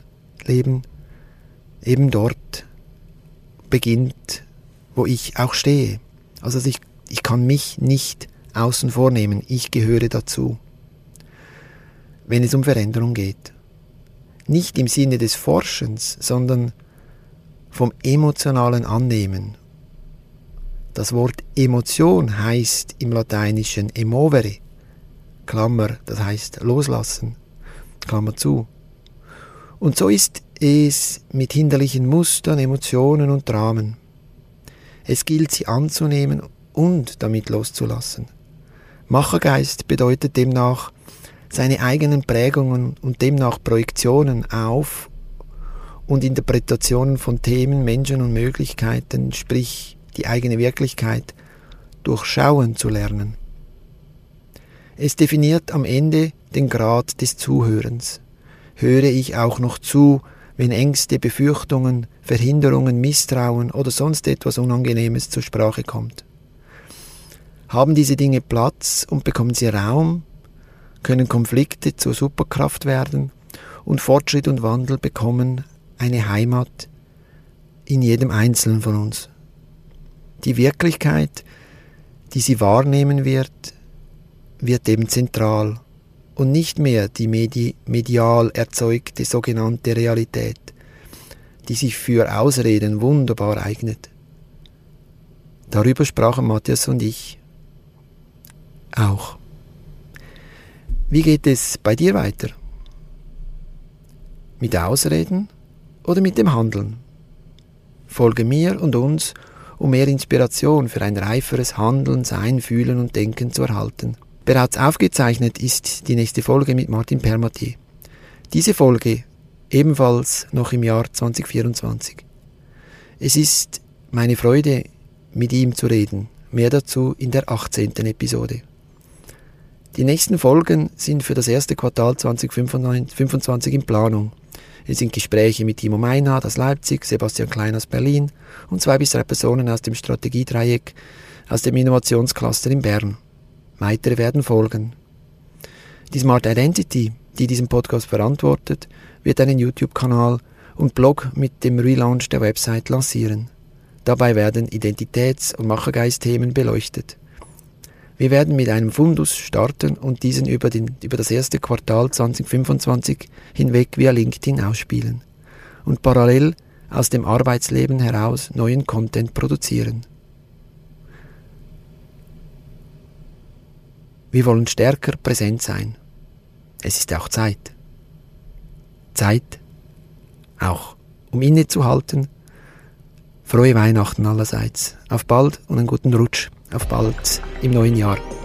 eben dort beginnt, wo ich auch stehe. Also ich kann mich nicht außen vornehmen, ich gehöre dazu, wenn es um Veränderung geht. Nicht im Sinne des Forschens, sondern vom emotionalen Annehmen. Das Wort Emotion heißt im Lateinischen emovere, Klammer, das heißt loslassen, Klammer zu. Und so ist es mit hinderlichen Mustern, Emotionen und Dramen. Es gilt, sie anzunehmen und damit loszulassen. Machergeist bedeutet demnach, seine eigenen Prägungen und demnach Projektionen auf und Interpretationen von Themen, Menschen und Möglichkeiten, sprich die eigene Wirklichkeit, durchschauen zu lernen. Es definiert am Ende den Grad des Zuhörens. Höre ich auch noch zu, wenn Ängste, Befürchtungen, Verhinderungen, Misstrauen oder sonst etwas Unangenehmes zur Sprache kommt? Haben diese Dinge Platz und bekommen sie Raum? Können Konflikte zur Superkraft werden und Fortschritt und Wandel bekommen eine Heimat in jedem Einzelnen von uns? Die Wirklichkeit, die sie wahrnehmen wird eben zentral und nicht mehr die medial erzeugte sogenannte Realität, die sich für Ausreden wunderbar eignet. Darüber sprachen Matthias und ich auch. Wie geht es bei dir weiter? Mit Ausreden oder mit dem Handeln? Folge mir und uns, um mehr Inspiration für ein reiferes Handeln, Sein, Fühlen und Denken zu erhalten. Bereits aufgezeichnet ist die nächste Folge mit Martin Permatier. Diese Folge ebenfalls noch im Jahr 2024. Es ist meine Freude, mit ihm zu reden. Mehr dazu in der 18. Episode. Die nächsten Folgen sind für das erste Quartal 2025 in Planung. Es sind Gespräche mit Timo Meinhardt aus Leipzig, Sebastian Klein aus Berlin und 2 bis 3 Personen aus dem Strategiedreieck aus dem Innovationscluster in Bern. Weitere werden folgen. Die Smart Identity, die diesen Podcast verantwortet, wird einen YouTube-Kanal und Blog mit dem Relaunch der Website lancieren. Dabei werden Identitäts- und Machergeist-Themen beleuchtet. Wir werden mit einem Fundus starten und diesen über das erste Quartal 2025 hinweg via LinkedIn ausspielen und parallel aus dem Arbeitsleben heraus neuen Content produzieren. Wir wollen stärker präsent sein. Es ist auch Zeit. Zeit, auch um innezuhalten. Frohe Weihnachten allerseits. Auf bald und einen guten Rutsch. Auf bald im neuen Jahr.